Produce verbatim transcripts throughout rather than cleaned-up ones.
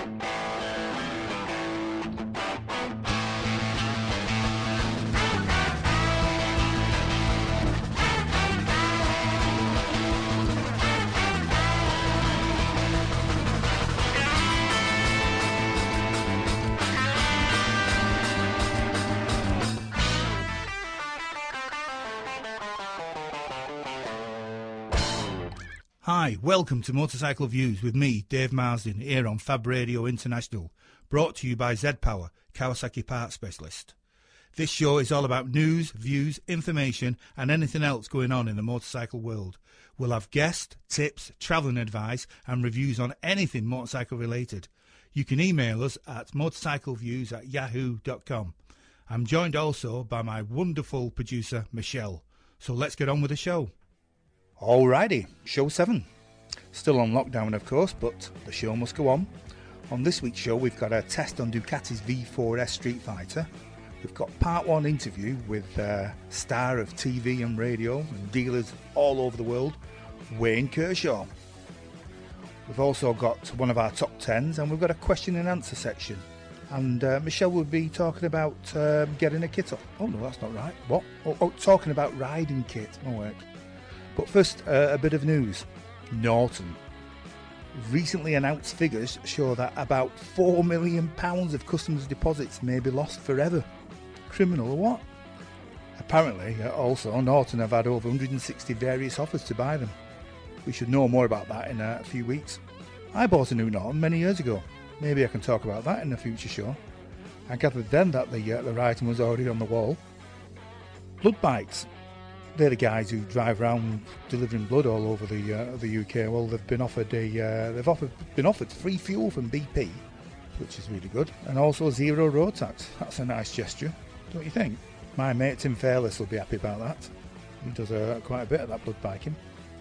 Hi, welcome to Motorcycle Views with me, Dave Marsden, here on Fab Radio International, brought to you by Z-Power, Kawasaki Parts Specialist. This show is all about news, views, information and anything else going on in the motorcycle world. We'll have guests, tips, travelling advice and reviews on anything motorcycle related. You can email us at motorcycleviews at yahoo dot com. I'm joined also by my wonderful producer, Michelle. So let's get on with the show. Alrighty, show seven. Still on lockdown, of course, but the show must go on. On this week's show, we've got a test on Ducati's V four S Street Fighter. We've got part one interview with uh, star of T V and radio and dealers all over the world, Wayne Kershaw. We've also got one of our top tens, and we've got a question and answer section. And uh, Michelle will be talking about uh, getting a kit up. Oh no, that's not right. What? Oh, oh talking about riding kit. Oh wait. But first, uh, a bit of news. Norton. Recently announced figures show that about four million pounds of customers' deposits may be lost forever. Criminal or what? Apparently, uh, also, Norton have had over one hundred sixty various offers to buy them. We should know more about that in a few weeks. I bought a new Norton many years ago. Maybe I can talk about that in a future show. I gathered then that the, uh, the writing was already on the wall. Blood bikes. They're the guys who drive around delivering blood all over the uh, the U K. Well, they've been offered a uh, they've offered been offered free fuel from B P, which is really good, and also zero road tax. That's a nice gesture, don't you think? My mate Tim Fairless will be happy about that. He does uh, quite a bit of that blood biking.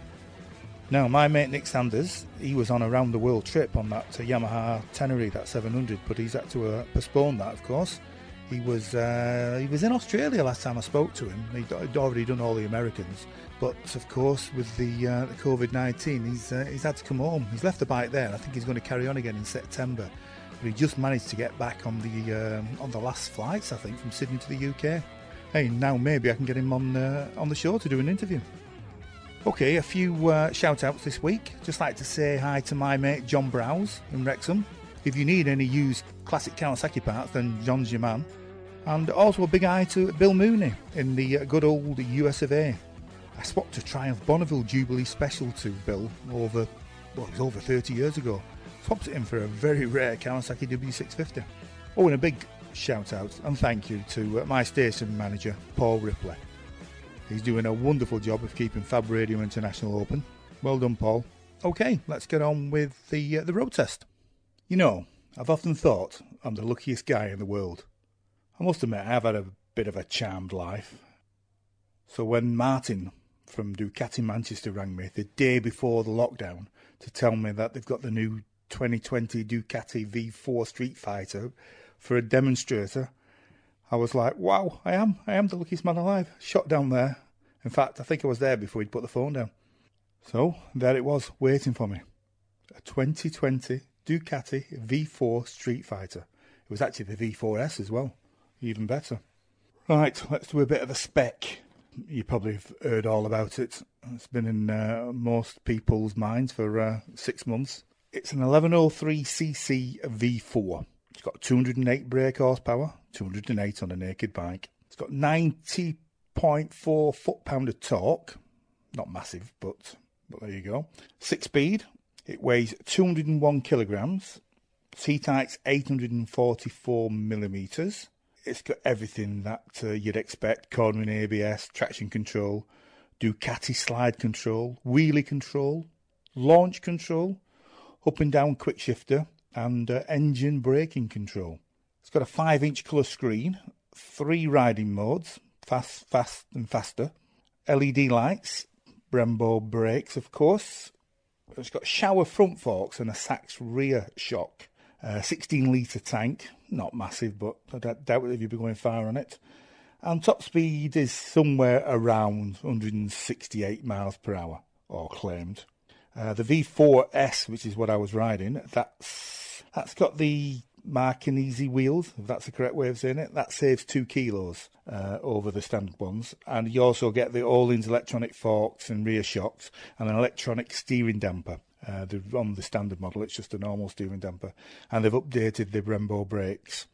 Now, my mate Nick Sanders, he was on a round the world trip on that uh, Yamaha Tenere, that seven hundred, but he's had to uh, postpone that, of course. He was uh, he was in Australia last time I spoke to him. He'd, he'd already done all the Americans, but of course with the, uh, the COVID nineteen, he's uh, he's had to come home. He's left the bike there. I think he's going to carry on again in September. But he just managed to get back on the um, on the last flights, I think, from Sydney to the U K. Hey, now maybe I can get him on uh, on the show to do an interview. Okay, a few uh, shout outs this week. Just like to say hi to my mate John Browse in Wrexham. If you need any used classic Kawasaki parts, then John's your man. And also a big hi to Bill Mooney in the uh, good old U S of A. I swapped a Triumph Bonneville Jubilee Special to Bill over, well, it was over thirty years ago. Swapped it in for a very rare Kawasaki W six fifty. Oh, and a big shout out and thank you to uh, my station manager, Paul Ripley. He's doing a wonderful job of keeping Fab Radio International open. Well done, Paul. Okay, let's get on with the uh, the road test. You know, I've often thought I'm the luckiest guy in the world. I must admit, I've had a bit of a charmed life. So when Martin from Ducati Manchester rang me the day before the lockdown to tell me that they've got the new twenty twenty Ducati V four Street Fighter for a demonstrator, I was like, wow, I am. I am the luckiest man alive. Shot down there. In fact, I think I was there before he'd put the phone down. So there it was, waiting for me. A twenty twenty Ducati V four Street Fighter. It was actually the V four S as well. Even better. Right, let's do a bit of a spec. You probably have heard all about it. It's been in uh, most people's minds for uh, six months. It's an eleven oh three c c V four. It's got two hundred eight brake horsepower, two hundred eight on a naked bike. It's got ninety point four foot-pound of torque. Not massive, but, but there you go. Six speed. It weighs two hundred one kilograms. Seat height's eight hundred forty-four millimetres. It's got everything that uh, you'd expect. Cornering A B S, traction control, Ducati slide control, wheelie control, launch control, up and down quick shifter, and uh, engine braking control. It's got a five inch colour screen, three riding modes, fast, fast and faster, L E D lights, Brembo brakes of course. It's got shower front forks and a Sachs rear shock. Uh, sixteen litre tank, not massive, but I doubt if you'd be going far on it. And top speed is somewhere around one hundred sixty-eight miles per hour, or claimed. Uh, the V four S, which is what I was riding, that's That's got the Marcanese wheels, if that's the correct way of saying it. That saves two kilos uh, over the standard ones. And you also get the Öhlins electronic forks and rear shocks and an electronic steering damper. Uh, on the standard model, it's just a normal steering damper. And they've updated the Brembo brakes.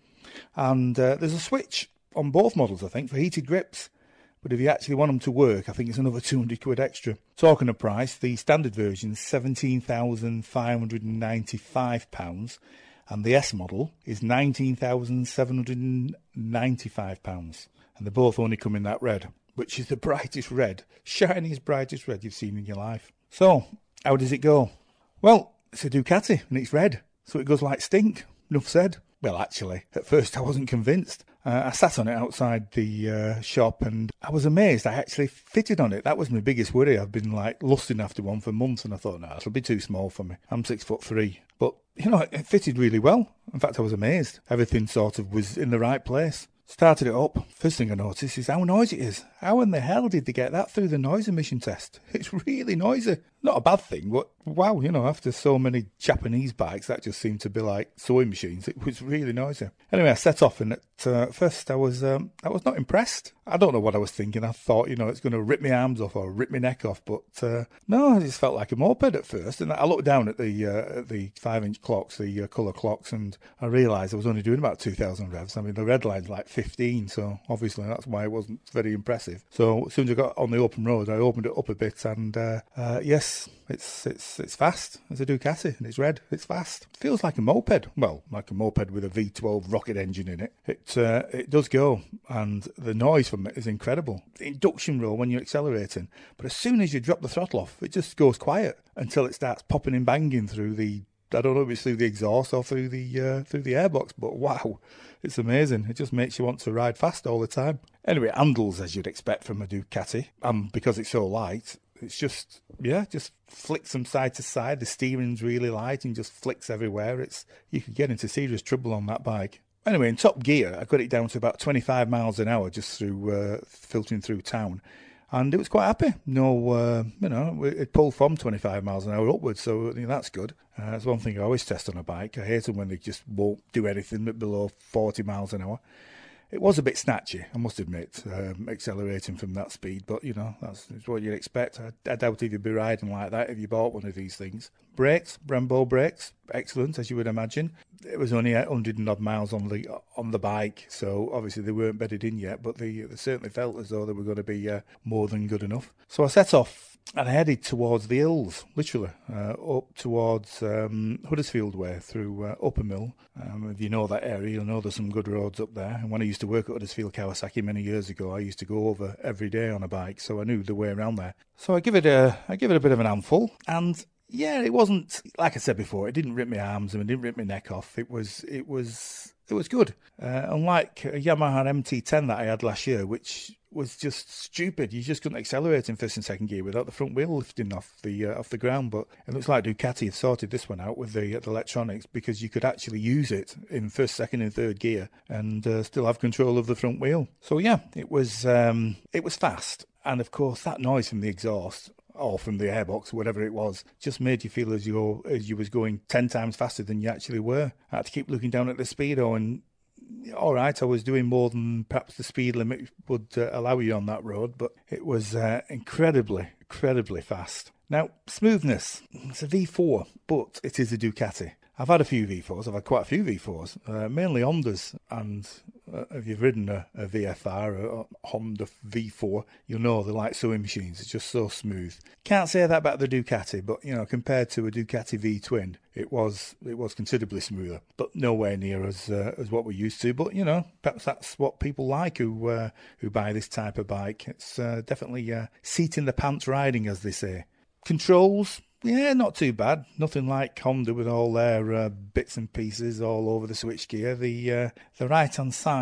And uh, there's a switch on both models, I think, for heated grips. But if you actually want them to work, I think it's another two hundred quid extra. Talking of price, the standard version is seventeen thousand five hundred ninety-five pounds. And the S model is nineteen thousand seven hundred ninety-five pounds. And they both only come in that red, which is the brightest red, shiniest, brightest red you've seen in your life. So, how does it go? Well, it's a Ducati and it's red, so it goes like stink. Enough said. Well, actually, at first I wasn't convinced. Uh, I sat on it outside the uh, shop and I was amazed I actually fitted on it. That was my biggest worry. I've been like lusting after one for months and I thought, no, it'll be too small for me. I'm six foot three. But, you know, it fitted really well. In fact, I was amazed. Everything sort of was in the right place. Started it up. First thing I noticed is how noisy it is. How in the hell did they get that through the noise emission test? It's really noisy. Not a bad thing, but wow, you know, after so many Japanese bikes, that just seemed to be like sewing machines. It was really noisy. Anyway, I set off and at uh, first I was um, I was not impressed. I don't know what I was thinking. I thought, you know, it's going to rip my arms off or rip my neck off, but uh, no, it just felt like a moped at first. And I looked down at the uh, at the five-inch clocks, the uh, colour clocks, and I realised I was only doing about two thousand revs. I mean, the red line's like fifteen, so obviously that's why it wasn't very impressive. So as soon as I got on the open road, I opened it up a bit, and uh, uh, yes, it's it's it's fast. It's a Ducati, and it's red. It's fast. It feels like a moped. Well, like a moped with a V twelve rocket engine in it. It uh, it does go, and the noise from it is incredible. The induction roll when you're accelerating, but as soon as you drop the throttle off, it just goes quiet until it starts popping and banging through the. I don't know if it's through the exhaust or through the uh, through the airbox, but wow, it's amazing. It just makes you want to ride fast all the time. Anyway, it handles as you'd expect from a Ducati, and because it's so light, it's just, yeah, just flicks from side to side. The steering's really light and just flicks everywhere. It's you could get into serious trouble on that bike. Anyway, in top gear, I got it down to about twenty-five miles an hour just through uh, filtering through town. And it was quite happy. No, uh, you know, it pulled from twenty-five miles an hour upwards, so you know, that's good. Uh, that's one thing I always test on a bike. I hate them when they just won't do anything below forty miles an hour. It was a bit snatchy, I must admit, um, accelerating from that speed, but, you know, that's, that's what you'd expect. I, I doubt if you'd be riding like that if you bought one of these things. Brakes, Brembo brakes, excellent, as you would imagine. It was only one hundred and odd miles on the on the bike, so obviously they weren't bedded in yet, but they, they certainly felt as though they were going to be uh, more than good enough. So I set off and I headed towards the hills, literally, uh, up towards um, Huddersfield Way through uh, Upper Mill. Um, if you know that area, you'll know there's some good roads up there. And when I used to work at Huddersfield Kawasaki many years ago, I used to go over every day on a bike, so I knew the way around there. So I give it a, I give it a bit of an handful, and yeah, it wasn't, like I said before, it didn't rip my arms and it didn't rip my neck off. It was, it was, it was good. Uh, unlike a Yamaha M T ten that I had last year, which was just stupid. You just couldn't accelerate in first and second gear without the front wheel lifting off the uh, off the ground. But it looks like Ducati have sorted this one out with the, uh, the electronics, because you could actually use it in first, second, and third gear and uh, still have control of the front wheel. So yeah, it was um, it was fast, and of course that noise from the exhaust, or from the airbox, whatever it was, just made you feel as you as you was going ten times faster than you actually were. I had to keep looking down at the speedo, and all right, I was doing more than perhaps the speed limit would uh, allow you on that road, but it was uh, incredibly, incredibly fast. Now, smoothness, it's a V four, but it is a Ducati. I've had a few V fours, I've had quite a few V fours, uh, mainly Hondas, and uh, if you've ridden a, a V F R, a, a Honda V four, you'll know they're like sewing machines. It's just so smooth. Can't say that about the Ducati, but, you know, compared to a Ducati V-twin, it was it was considerably smoother, but nowhere near as uh, as what we're used to. But, you know, perhaps that's what people like who uh, who buy this type of bike. It's uh, definitely uh, seat in the pants riding, as they say. Controls, yeah, not too bad. Nothing like Honda with all their uh, bits and pieces all over the switchgear. The uh, the right hand side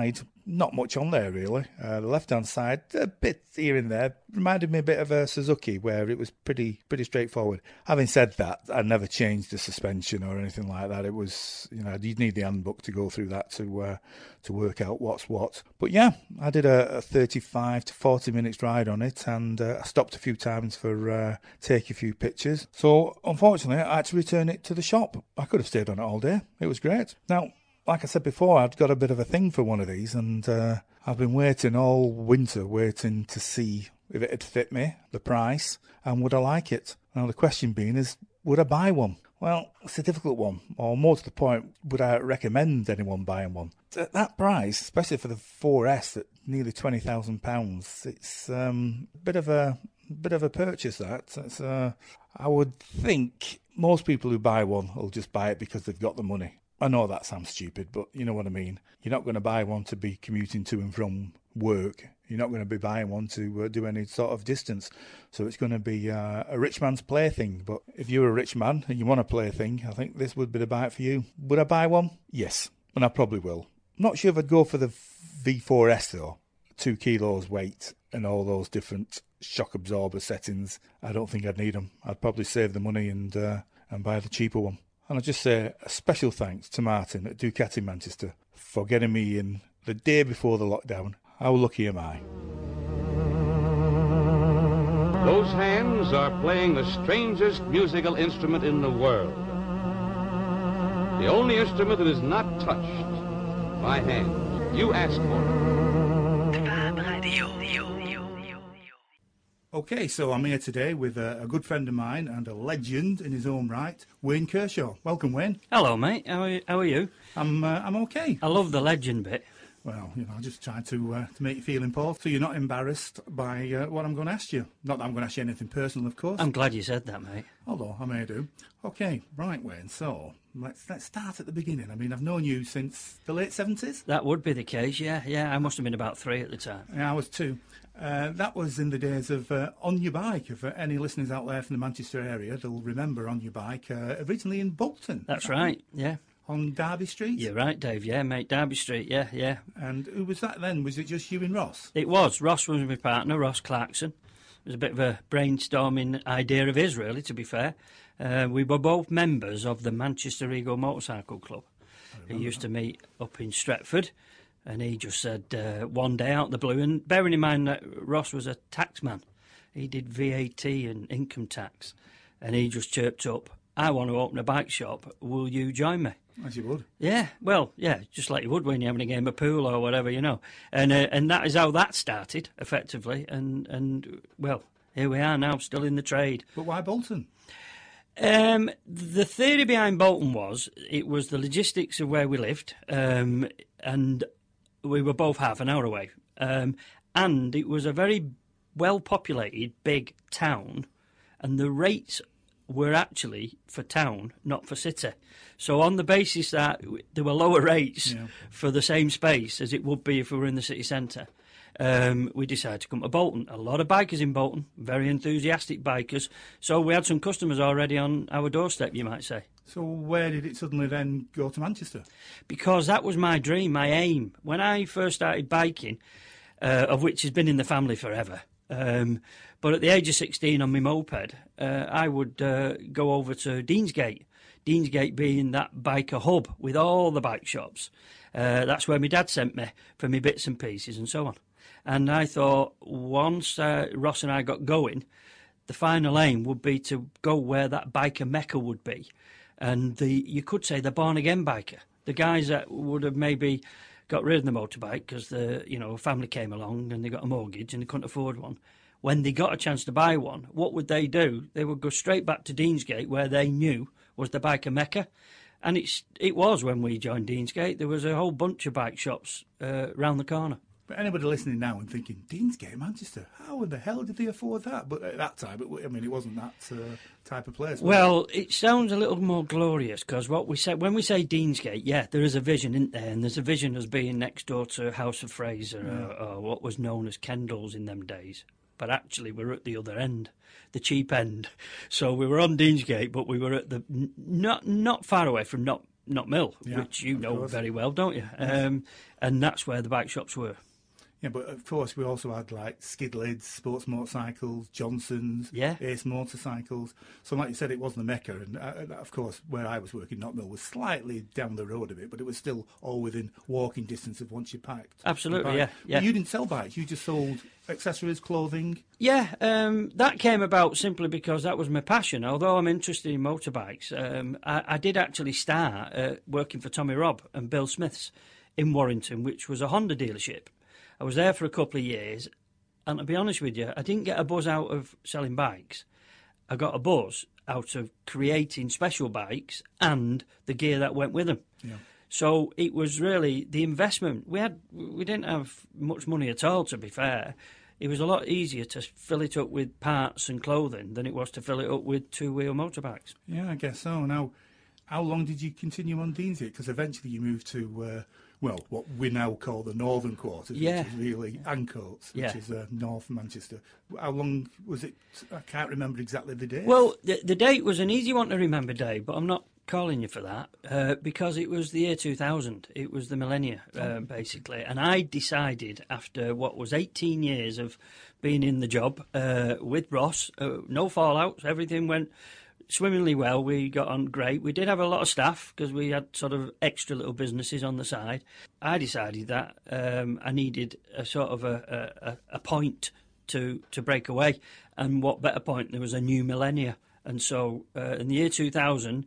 not much on there, really. Uh, the left-hand side, a bit here and there, reminded me a bit of a Suzuki, where it was pretty pretty straightforward. Having said that, I never changed the suspension or anything like that. It was, you know, you'd need the handbook to go through that to uh, to work out what's what. But yeah, I did a, a thirty-five to forty minutes ride on it, and uh, I stopped a few times for uh, take a few pictures. So, unfortunately, I had to return it to the shop. I could have stayed on it all day. It was great. Now, like I said before, I'd got a bit of a thing for one of these, and uh, I've been waiting all winter, waiting to see if it would fit me, the price, and would I like it. Now, the question being is, would I buy one? Well, it's a difficult one, or more to the point, would I recommend anyone buying one? At that price, especially for the four S at nearly twenty thousand pounds, it's um, a bit of a bit of a purchase, that. It's, uh, I would think most people who buy one will just buy it because they've got the money. I know that sounds stupid, but you know what I mean. You're not going to buy one to be commuting to and from work. You're not going to be buying one to uh, do any sort of distance. So it's going to be uh, a rich man's plaything. But if you're a rich man and you want a plaything, I think this would be the bike for you. Would I buy one? Yes, and I probably will. Not sure if I'd go for the V four S though. Two kilos weight and all those different shock absorber settings. I don't think I'd need them. I'd probably save the money and uh, and buy the cheaper one. And I'll just say a special thanks to Martin at Ducati Manchester for getting me in the day before the lockdown. How lucky am I? Those hands are playing the strangest musical instrument in the world. The only instrument that is not touched by hands. You asked for it. Okay, so I'm here today with a, a good friend of mine and a legend in his own right, Wayne Kershaw. Welcome, Wayne. Hello, mate. How are you? How are you? I'm uh, I'm okay. I love the legend bit. Well, you know, I just trying to uh, to make you feel important, so you're not embarrassed by uh, what I'm going to ask you. Not that I'm going to ask you anything personal, of course. I'm glad you said that, mate. Although I may do. Okay, right, Wayne. So let's let's start at the beginning. I mean, I've known you since the late seventies. That would be the case. Yeah, yeah. I must have been about three at the time. Yeah, I was two. Uh, that was in the days of uh, On Your Bike. If uh, any listeners out there from the Manchester area, they'll remember On Your Bike, uh, originally in Bolton. That's right, yeah. On Derby Street? You're right, Dave, yeah, mate, Derby Street, yeah, yeah. And who was that then? Was it just you and Ross? It was. Ross was my partner, Ross Clarkson. It was a bit of a brainstorming idea of his, really, to be fair. Uh, we were both members of the Manchester Ego Motorcycle Club. He used that. to meet up in Stretford. And he just said uh, one day out the blue, and bearing in mind that Ross was a taxman, he did V A T and income tax, and he just chirped up, I want to open a bike shop, will you join me? As you would. Yeah, well, yeah, just like you would when you're having a game of pool or whatever, you know. And uh, and that is how that started, effectively, and, and, well, here we are now, still in the trade. But why Bolton? Um, the theory behind Bolton was, it was the logistics of where we lived, um, and we were both half an hour away. Um, and it was a very well-populated, big town, and the rates were actually for town, not for city. So on the basis that there were lower rates yeah. for the same space as it would be if we were in the city centre, um, we decided to come to Bolton. A lot of bikers in Bolton, very enthusiastic bikers. So we had some customers already on our doorstep, you might say. So where did it suddenly then go to Manchester? Because that was my dream, my aim. When I first started biking, uh, of which has been in the family forever, um, but at the age of sixteen on my moped, uh, I would uh, go over to Deansgate. Deansgate being that biker hub with all the bike shops. Uh, that's where my dad sent me for my bits and pieces and so on. And I thought once uh, Ross and I got going, the final aim would be to go where that biker mecca would be. And the you could say the born-again biker, the guys that would have maybe got rid of the motorbike because the you know family came along and they got a mortgage and they couldn't afford one. When they got a chance to buy one, what would they do? They would go straight back to Deansgate, where they knew was the biker mecca. And it's, it was when we joined Deansgate. There was a whole bunch of bike shops uh, round the corner. But anybody listening now and thinking, Deansgate, Manchester, how in the hell did they afford that? But at that time, it, I mean, it wasn't that uh, type of place. Well, it? it sounds a little more glorious because what we say when we say Deansgate, yeah, there is a vision, isn't there? And there's a vision as being next door to House of Fraser yeah. or, or what was known as Kendall's in them days. But actually, we're at the other end, the cheap end. So we were on Deansgate, but we were at the not not far away from not Knott Mill, Yeah, which you of know course. very well, don't you? Um, and that's where the bike shops were. Yeah, but of course we also had like Skid Lids, Sports Motorcycles, Johnson's, Yeah. Ace Motorcycles. So like you said, it wasn't a mecca. And uh, of course, where I was working, Knott Mill was slightly down the road a bit, but it was still all within walking distance of once you packed. Absolutely, your yeah, bike. yeah. But you didn't sell bikes, you just sold accessories, clothing. Yeah, um, that came about simply because that was my passion. Although I'm interested in motorbikes, um, I, I did actually start uh, working for Tommy Robb and Bill Smith's in Warrington, which was a Honda dealership. I was there for a couple of years, and to be honest with you, I didn't get a buzz out of selling bikes. I got a buzz out of creating special bikes and the gear that went with them. Yeah. So it was really the investment. We had we didn't have much money at all, to be fair. It was a lot easier to fill it up with parts and clothing than it was to fill it up with two-wheel motorbikes. Yeah, I guess so. Now, how long did you continue on Deansgate? Because eventually you moved to, uh, well, what we now call the Northern Quarters, Yeah. which is really Ancoats, which Yeah. is uh, North Manchester. How long was it? I can't remember exactly the date. Well, the, the date was an easy one to remember, Dave, but I'm not calling you for that uh, because it was the year two thousand. It was the millennia, uh, basically. And I decided after what was eighteen years of being in the job uh, with Ross, uh, no fallouts, everything went swimmingly well. We got on great. We did have a lot of staff because we had sort of extra little businesses on the side. I decided that um, I needed a sort of a, a, a point to, to break away. And what better point? There was a new millennia. And so uh, in the year two thousand,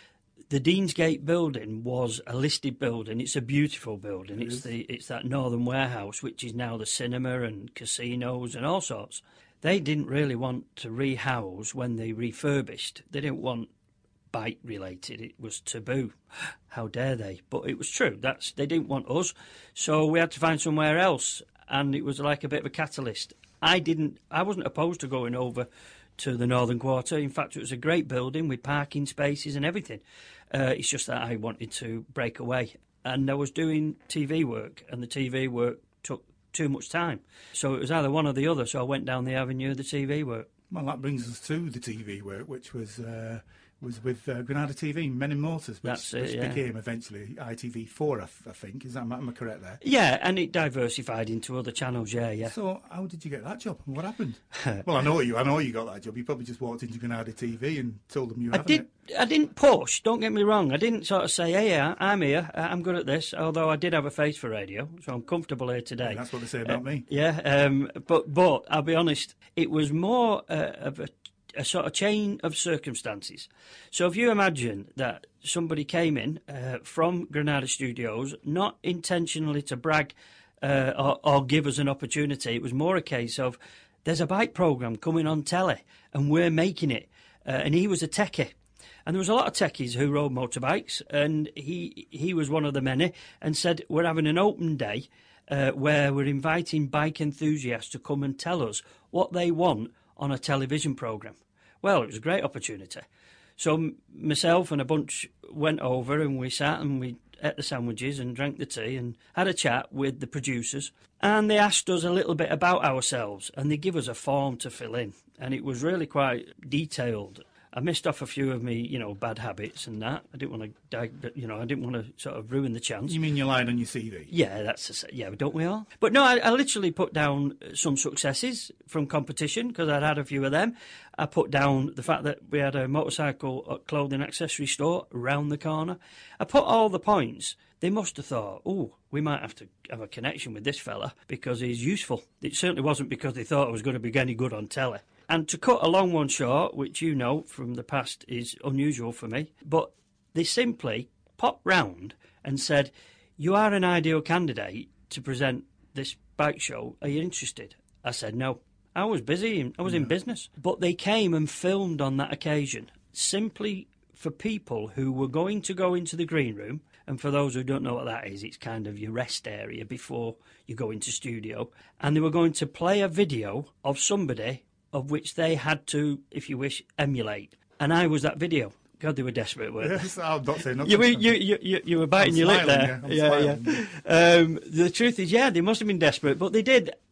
the Deansgate building was a listed building. It's a beautiful building. It it's is. the it's that Northern Warehouse, which is now the cinema and casinos and all sorts. They didn't really want to rehouse when they refurbished. They didn't want bike related. It was taboo. How dare they? But it was true. That's they didn't want us, so we had to find somewhere else. And it was like a bit of a catalyst. I didn't. I wasn't opposed to going over to the Northern Quarter. In fact, it was a great building with parking spaces and everything. Uh, it's just that I wanted to break away. And I was doing T V work, and the T V work took too much time. So it was either one or the other, so I went down the avenue of the T V work. Well, that brings us to the T V work, which was uh, was with uh, Granada T V, Men in Motors, which, That's it, which yeah. became eventually I T V four, I, f- I think. Is that am I correct there? Yeah, and it diversified into other channels, yeah, yeah. So, how did you get that job? What happened? Well, I know you. I know you got that job. You probably just walked into Granada T V and told them you were I having did. it. I didn't push. Don't get me wrong. I didn't sort of say, "Hey, yeah, I'm here. uh, I'm good at this." Although I did have a face for radio, so I'm comfortable here today. That's what they say about me. Yeah, um, but but I'll be honest. It was more uh, of a, a sort of chain of circumstances. So if you imagine that somebody came in uh, from Granada Studios, not intentionally to brag uh, or, or give us an opportunity, it was more a case of there's a bike program coming on telly, and we're making it. Uh, and he was a techie. And there was a lot of techies who rode motorbikes, and he he was one of the many, and said, we're having an open day uh, where we're inviting bike enthusiasts to come and tell us what they want on a television programme. Well, it was a great opportunity. So m- myself and a bunch went over, and we sat and we ate the sandwiches and drank the tea and had a chat with the producers. And they asked us a little bit about ourselves, and they give us a form to fill in. And it was really quite detailed. I missed off a few of me, you know, bad habits and that. I didn't want to, you know, I didn't want to sort of ruin the chance. You mean you lied on your C V? Yeah, that's a, yeah, don't we all? But no, I, I literally put down some successes from competition because I'd had a few of them. I put down the fact that we had a motorcycle clothing accessory store round the corner. I put all the points. They must have thought, oh, we might have to have a connection with this fella because he's useful. It certainly wasn't because they thought I was going to be any good on telly. And to cut a long one short, which you know from the past is unusual for me, but they simply popped round and said, you are an ideal candidate to present this bike show. Are you interested? I said no. I was busy. I was in business. But they came and filmed on that occasion simply for people who were going to go into the green room. And for those who don't know what that is, it's kind of your rest area before you go into studio. And they were going to play a video of somebody of which they had to, if you wish, emulate. And I was that video. God, they were desperate, weren't they? Yes, I'm not saying nothing. You were, you, you, you, you were biting I'm your lip smiling, there. yeah, I'm yeah, yeah. Um, the truth is, yeah, they must have been desperate, but they did.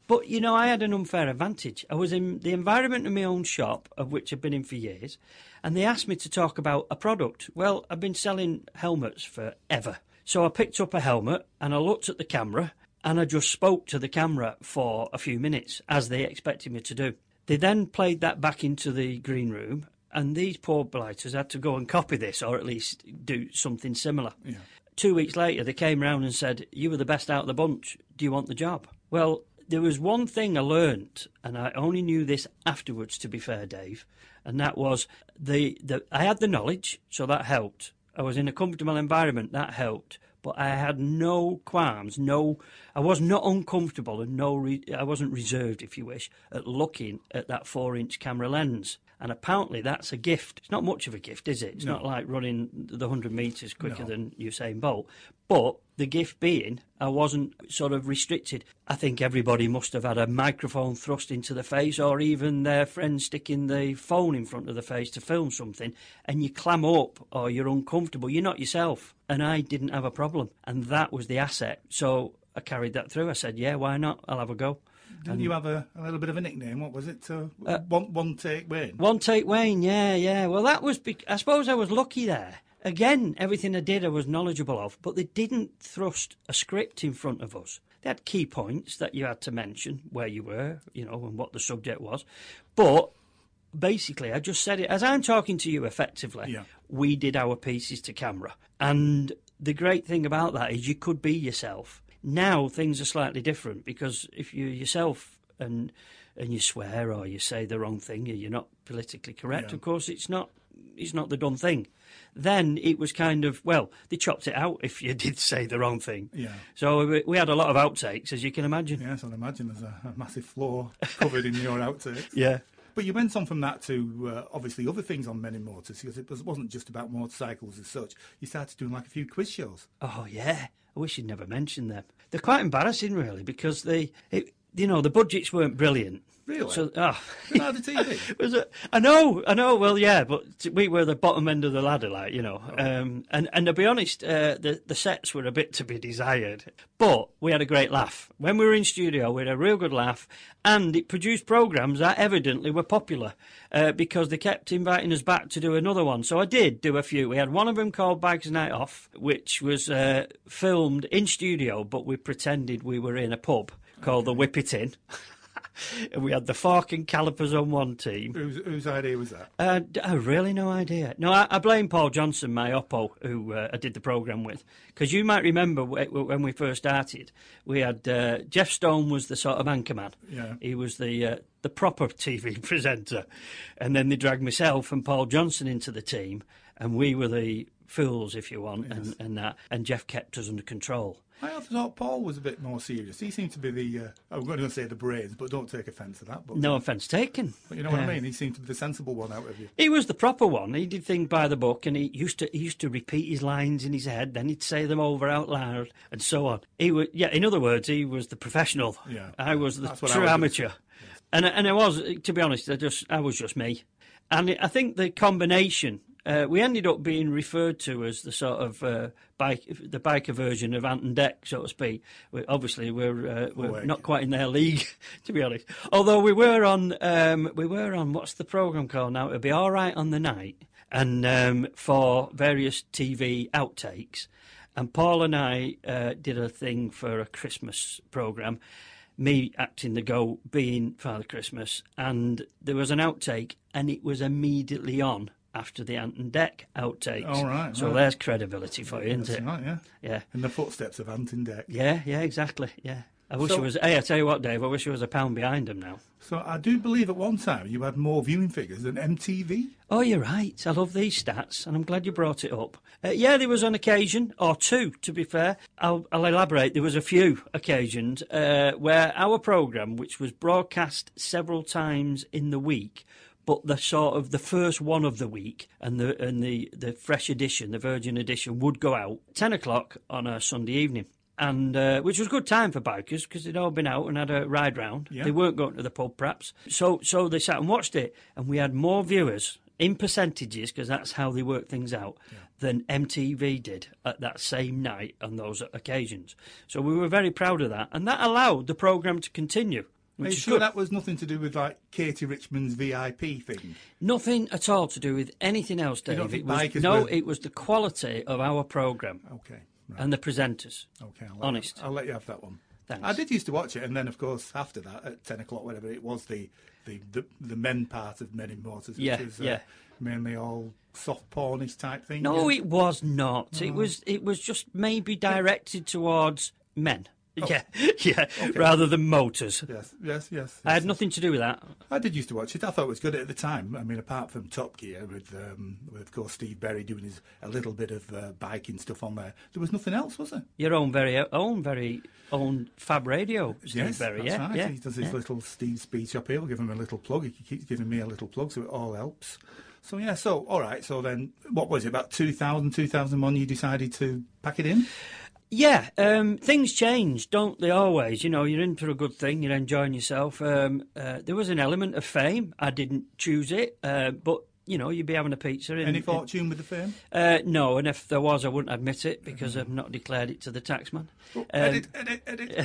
But, you know, I had an unfair advantage. I was in the environment of my own shop, of which I've been in for years, and they asked me to talk about a product. Well, I've been selling helmets forever. So I picked up a helmet, and I looked at the camera, and I just spoke to the camera for a few minutes, as they expected me to do. They then played that back into the green room, and these poor blighters had to go and copy this, or at least do something similar. Yeah. Two weeks later, they came round and said, you were the best out of the bunch. Do you want the job? Well, there was one thing I learnt, and I only knew this afterwards, to be fair, Dave, and that was the, the I had the knowledge, so that helped. I was in a comfortable environment, that helped. But I had no qualms, no, I was not uncomfortable, and no, re, I wasn't reserved, if you wish, at looking at that four-inch camera lens. And apparently that's a gift. It's not much of a gift, is it? It's No. not like running the one hundred metres quicker No. than Usain Bolt. But the gift being, I wasn't sort of restricted. I think everybody must have had a microphone thrust into the face, or even their friend sticking the phone in front of the face to film something, and you clam up or you're uncomfortable. You're not yourself. And I didn't have a problem. And that was the asset. So I carried that through. I said, yeah, why not? I'll have a go. Didn't And- you have a, a little bit of a nickname? What was it? Uh, Uh, one, one take Wayne? One take Wayne, yeah, yeah. Well, that was, bec- I suppose I was lucky there. Again, everything I did I was knowledgeable of, but they didn't thrust a script in front of us. They had key points that you had to mention, where you were, you know, and what the subject was. But basically, I just said it, as I'm talking to you effectively, Yeah. we did our pieces to camera. And the great thing about that is you could be yourself. Now things are slightly different, because if you're yourself and and you swear or you say the wrong thing, or you're not politically correct, Yeah. of course it's not it's not the done thing. Then it was kind of, well, they chopped it out if you did say the wrong thing. Yeah. So we, we had a lot of outtakes, as you can imagine. Yes, I'd imagine there's a, a massive floor covered in your outtakes. Yeah. But you went on from that to uh, obviously other things on Men in Motors, because it was, wasn't just about motorcycles as such. You started doing like a few quiz shows. Oh, yeah. I wish you'd never mentioned them. They're quite embarrassing, really, because they, it, you know, the budgets weren't brilliant. Really? So, oh. Without the T V? Was it? I know, I know. Well, yeah, but we were the bottom end of the ladder, like, you know. Um, and and to be honest, uh, the the sets were a bit to be desired, but we had a great laugh when we were in studio. We had a real good laugh, and it produced programmes that evidently were popular uh, because they kept inviting us back to do another one. So I did do a few. We had one of them called Bikers Night Off, which was uh, filmed in studio, but we pretended we were in a pub called the Whip It In. And we had the Fork and Calipers on one team. Whose, whose idea was that? Uh, d- I really no idea. No, I, I blame Paul Johnson, my oppo, who uh, I did the programme with. Because you might remember w- w- when we first started, we had uh, Jeff Stone was the sort of anchorman. Yeah. He was the uh, the proper T V presenter. And then they dragged myself and Paul Johnson into the team, and we were the fools, if you want, Yes. and, and that. And Jeff kept us under control. I thought Paul was a bit more serious. He seemed to be the, uh, I'm going to say the brains, but don't take offence to that. But, No offence taken. but you know what Uh, I mean? He seemed to be the sensible one out of you. He was the proper one. He did things by the book, and he used to he used to repeat his lines in his head. Then he'd say them over out loud, and so on. He was, yeah. In other words, he was the professional. Yeah. I was the That's what I true would amateur, and and I was, to be honest, I just I was just me, and I think the combination. Uh, we ended up being referred to as the sort of uh, bike, the biker version of Ant and Dec, so to speak. We, obviously, we're uh, we're Awake. not quite in their league, to be honest. Although we were on, um, we were on. What's the program called now? It'll be All Right on the Night, and um, for various T V outtakes. And Paul and I uh, did a thing for a Christmas program. Me acting the goat, being Father Christmas, and there was an outtake, and it was immediately on after the Ant and Dec outtakes. All right, So right. there's credibility for you, isn't That's it? right, yeah. Yeah. In the footsteps of Ant and Dec. Yeah, yeah, exactly. Yeah. I wish So- it was. Hey, I tell you what, Dave. I wish it was a pound behind them now. So I do believe at one time you had more viewing figures than M T V. Oh, you're right. I love these stats, and I'm glad you brought it up. Uh, yeah, there was an occasion, or two, to be fair. I'll, I'll elaborate. There was a few occasions uh, where our programme, which was broadcast several times in the week, but the sort of the first one of the week and the and the, the fresh edition, the Virgin edition, would go out ten o'clock on a Sunday evening. And uh, which was a good time for bikers because they'd all been out and had a ride round. Yeah. They weren't going to the pub, perhaps. So so they sat and watched it, and we had more viewers in percentages, because that's how they work things out, Yeah. than M T V did at that same night on those occasions. So we were very proud of that, and that allowed the programme to continue. Are you is sure good. that was nothing to do with like Katie Richmond's V I P thing? Nothing at all to do with anything else, You Dave. don't think It was, bikers no, were- it was the quality of our programme Okay, right. and the presenters. Okay, I'll let Honest. You, I'll let you have that one. Thanks. I did used to watch it, and then of course after that, at ten o'clock, whatever it was, the the, the, the men part of Men in Motors, which Yeah, was uh, yeah. mainly all soft pornish type thing. No, yeah? it was not. It was. It was just maybe directed towards men. Yeah, yeah, rather than motors. Yes, yes, yes. I had yes. nothing to do with that. I did used to watch it. I thought it was good at the time. I mean, apart from Top Gear, with, um, with of course Steve Berry doing his a little bit of uh, biking stuff on there. There was nothing else, was there? Your own very own very own Fab Radio, Steve yes, Berry. that's yeah, right. yeah. He does his yeah. little Steve speech up here. We'll give him a little plug. He keeps giving me a little plug, so it all helps. So yeah, so all right. So then, what was it? About two thousand, two thousand one, you decided to pack it in. Yeah, um, things change, don't they? Always, you know, you're in for a good thing, you're enjoying yourself. Um, uh, there was an element of fame. I didn't choose it, uh, but you know, you'd be having a pizza. In, Any fortune with the fame? Uh, no, and if there was, I wouldn't admit it because I've not declared it to the taxman. Oh, Um, edit, edit,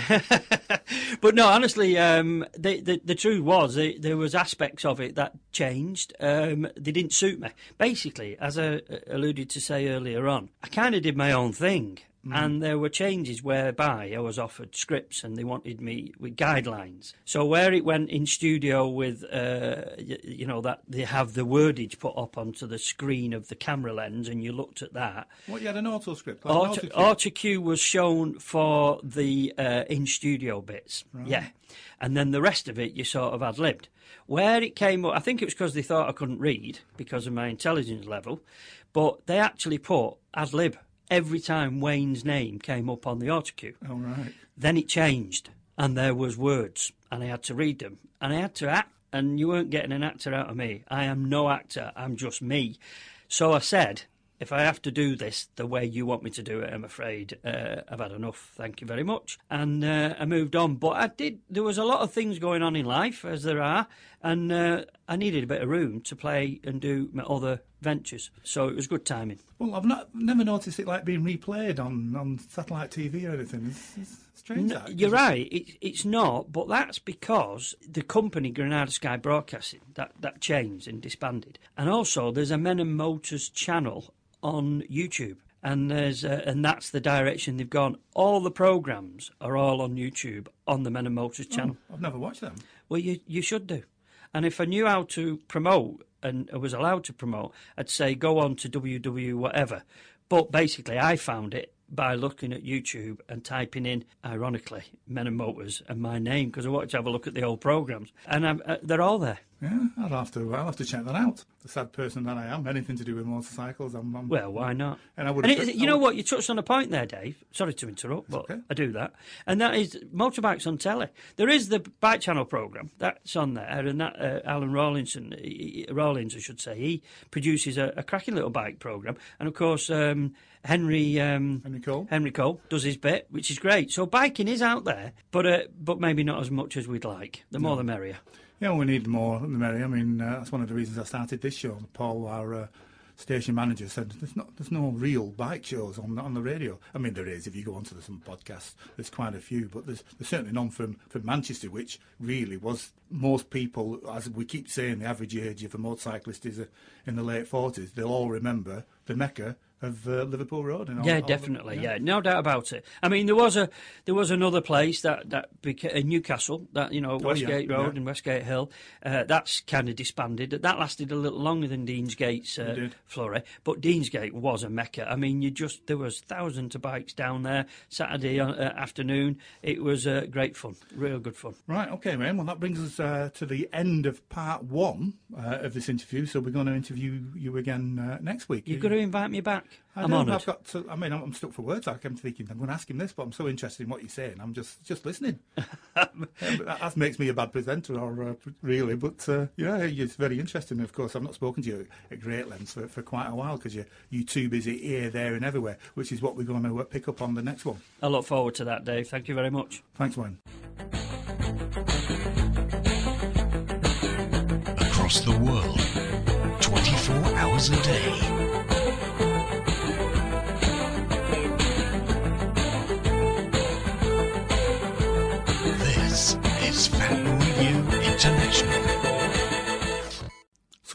edit. But no, honestly, um, the, the the truth was the, there was aspects of it that changed. Um, they didn't suit me. Basically, as I alluded to say earlier on, I kind of did my own thing. Mm. And there were changes whereby I was offered scripts and they wanted me with guidelines. So where it went in studio with, uh, you, you know, that they have the wordage put up onto the screen of the camera lens and you looked at that. What, you had an auto script? Like Auto, autocue was shown for the uh, in-studio bits, right. yeah. And then the rest of it you sort of ad-libbed. Where it came up, I think it was because they thought I couldn't read because of my intelligence level, but they actually put ad-lib every time Wayne's name came up on the autocue. Oh, right. Then it changed, and there was words, and I had to read them, and I had to act, and you weren't getting an actor out of me. I am no actor, I'm just me. So I said, if I have to do this the way you want me to do it, I'm afraid uh, I've had enough, thank you very much. And uh, I moved on, but I did, there was a lot of things going on in life, as there are, and uh, I needed a bit of room to play and do my other ventures, so it was good timing. Well, I've not never noticed it like being replayed on, on satellite T V or anything. It's, it's strange. No, that, you're right, it, it's not, but that's because the company Granada Sky Broadcasting, that, that changed and disbanded. And also there's a Men and Motors channel on YouTube, and there's uh, and that's the direction they've gone. All the programmes are all on YouTube on the Men and Motors channel. Oh, I've never watched them. Well, you you should do. And if I knew how to promote and I was allowed to promote, I'd say go on to W W whatever. But basically, I found it by looking at YouTube and typing in, ironically, Men and Motors and my name, because I wanted to have a look at the old programmes. And I'm, uh, they're all there. Yeah, I'll have to. I'll have to check that out. The sad person that I am, anything to do with motorcycles, I'm. I'm Well, why not? And I would. And it, you know what? You touched on a point there, Dave. Sorry to interrupt, but okay. I do that. And that is motorbikes on telly. There is the Bike Channel programme that's on there, and that uh, Alan Rawlinson, he, Rawlins, I should say, he produces a, a cracking little bike programme. And of course, um, Henry um, Henry Cole. Henry Cole does his bit, which is great. So biking is out there, but uh, but maybe not as much as we'd like. The more, no. the merrier. Yeah, well, we need more the merrier. I mean, uh, that's one of the reasons I started this show. Paul, our uh, station manager, said there's not there's no real bike shows on on the radio. I mean, there is if you go onto the, some podcasts. There's quite a few, but there's there's certainly none from from Manchester, which really was most people, as we keep saying, the average age of a motorcyclist is uh, in the late forties. They'll all remember the Mecca of uh, Liverpool Road. And all, yeah, all definitely. The, yeah. yeah, no doubt about it. I mean, there was a there was another place that that became in Newcastle, that you know Westgate oh, yeah, Road yeah. and Westgate Hill. Uh, that's kind of disbanded. That lasted a little longer than Deansgate's uh, flurry, but Deansgate was a mecca. I mean, you just there was thousands of bikes down there Saturday uh, afternoon. It was uh, great fun, real good fun. Right, okay, man. Well, that brings us uh, to the end of part one uh, of this interview. So we're going to interview you again uh, next week. You've got to invite me back. I I'm honoured. I've got to, I mean, I'm, I'm stuck for words. Like I'm thinking, I'm going to ask him this, but I'm so interested in what you're saying. I'm just, just listening. yeah, that, that makes me a bad presenter, or uh, really. But uh, yeah, it's very interesting. Of course, I've not spoken to you at great lengths for, for quite a while because you're you too busy here, there, and everywhere. Which is what we're going to pick up on the next one. I look forward to that, Dave. Thank you very much. Thanks, Wayne. Across the world, twenty-four hours a day. This is Fat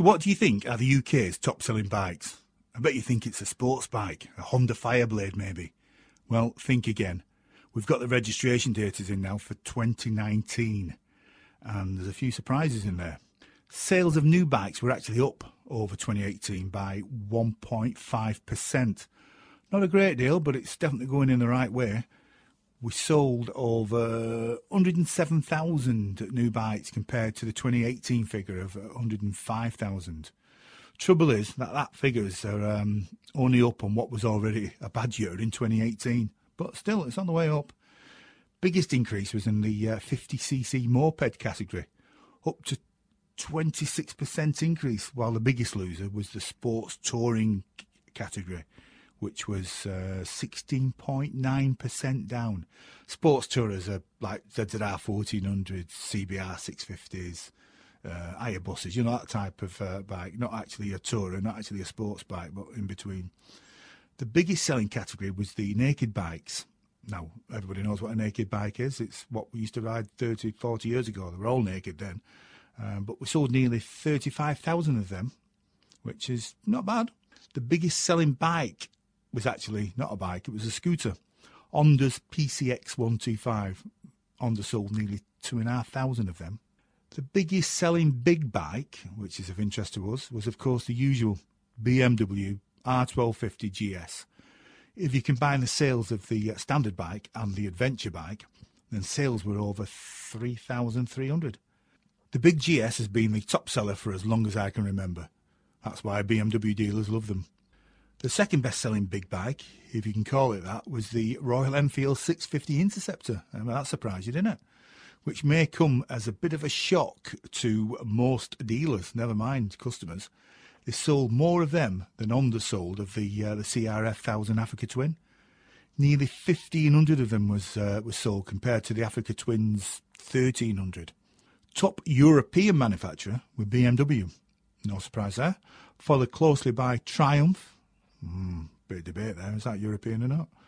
what do you think are the U K's top-selling bikes? I bet you think it's a sports bike, a Honda Fireblade maybe. Well, think again. We've got the registration data in now for twenty nineteen, and there's a few surprises in there. Sales of new bikes were actually up over twenty eighteen by one point five percent. Not a great deal, but it's definitely going in the right way. We sold over one hundred seven thousand new bikes compared to the twenty eighteen figure of one hundred five thousand. Trouble is that that figures are um, only up on what was already a bad year in twenty eighteen, but still it's on the way up. Biggest increase was in the uh, fifty c c moped category, up to twenty-six percent increase, while the biggest loser was the sports touring category, which was uh, sixteen point nine percent down. Sports tourers are like Z Z R fourteen hundreds, C B R six fifties, uh, higher buses, you know, that type of uh, bike. Not actually a tourer, not actually a sports bike, but in between. The biggest selling category was the naked bikes. Now, everybody knows what a naked bike is. It's what we used to ride thirty, forty years ago. They were all naked then. Um, but we sold nearly thirty-five thousand of them, which is not bad. The biggest selling bike was actually not a bike, it was a scooter. Honda's P C X one twenty-five. Honda sold nearly two thousand five hundred of them. The biggest selling big bike, which is of interest to us, was of course the usual B M W R twelve fifty G S. If you combine the sales of the standard bike and the adventure bike, then sales were over three thousand three hundred. The big G S has been the top seller for as long as I can remember. That's why B M W dealers love them. The second best-selling big bike, if you can call it that, was the Royal Enfield six fifty Interceptor. I mean, that surprised you, didn't it? Which may come as a bit of a shock to most dealers, never mind customers. They sold more of them than Honda sold of the uh, the C R F one thousand Africa Twin. Nearly fifteen hundred of them was uh, was sold compared to the Africa Twin's thirteen hundred. Top European manufacturer with B M W. No surprise there. Followed closely by Triumph. Mm, bit of debate there. Is that European or not?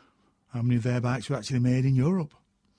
How many of their bikes were actually made in Europe?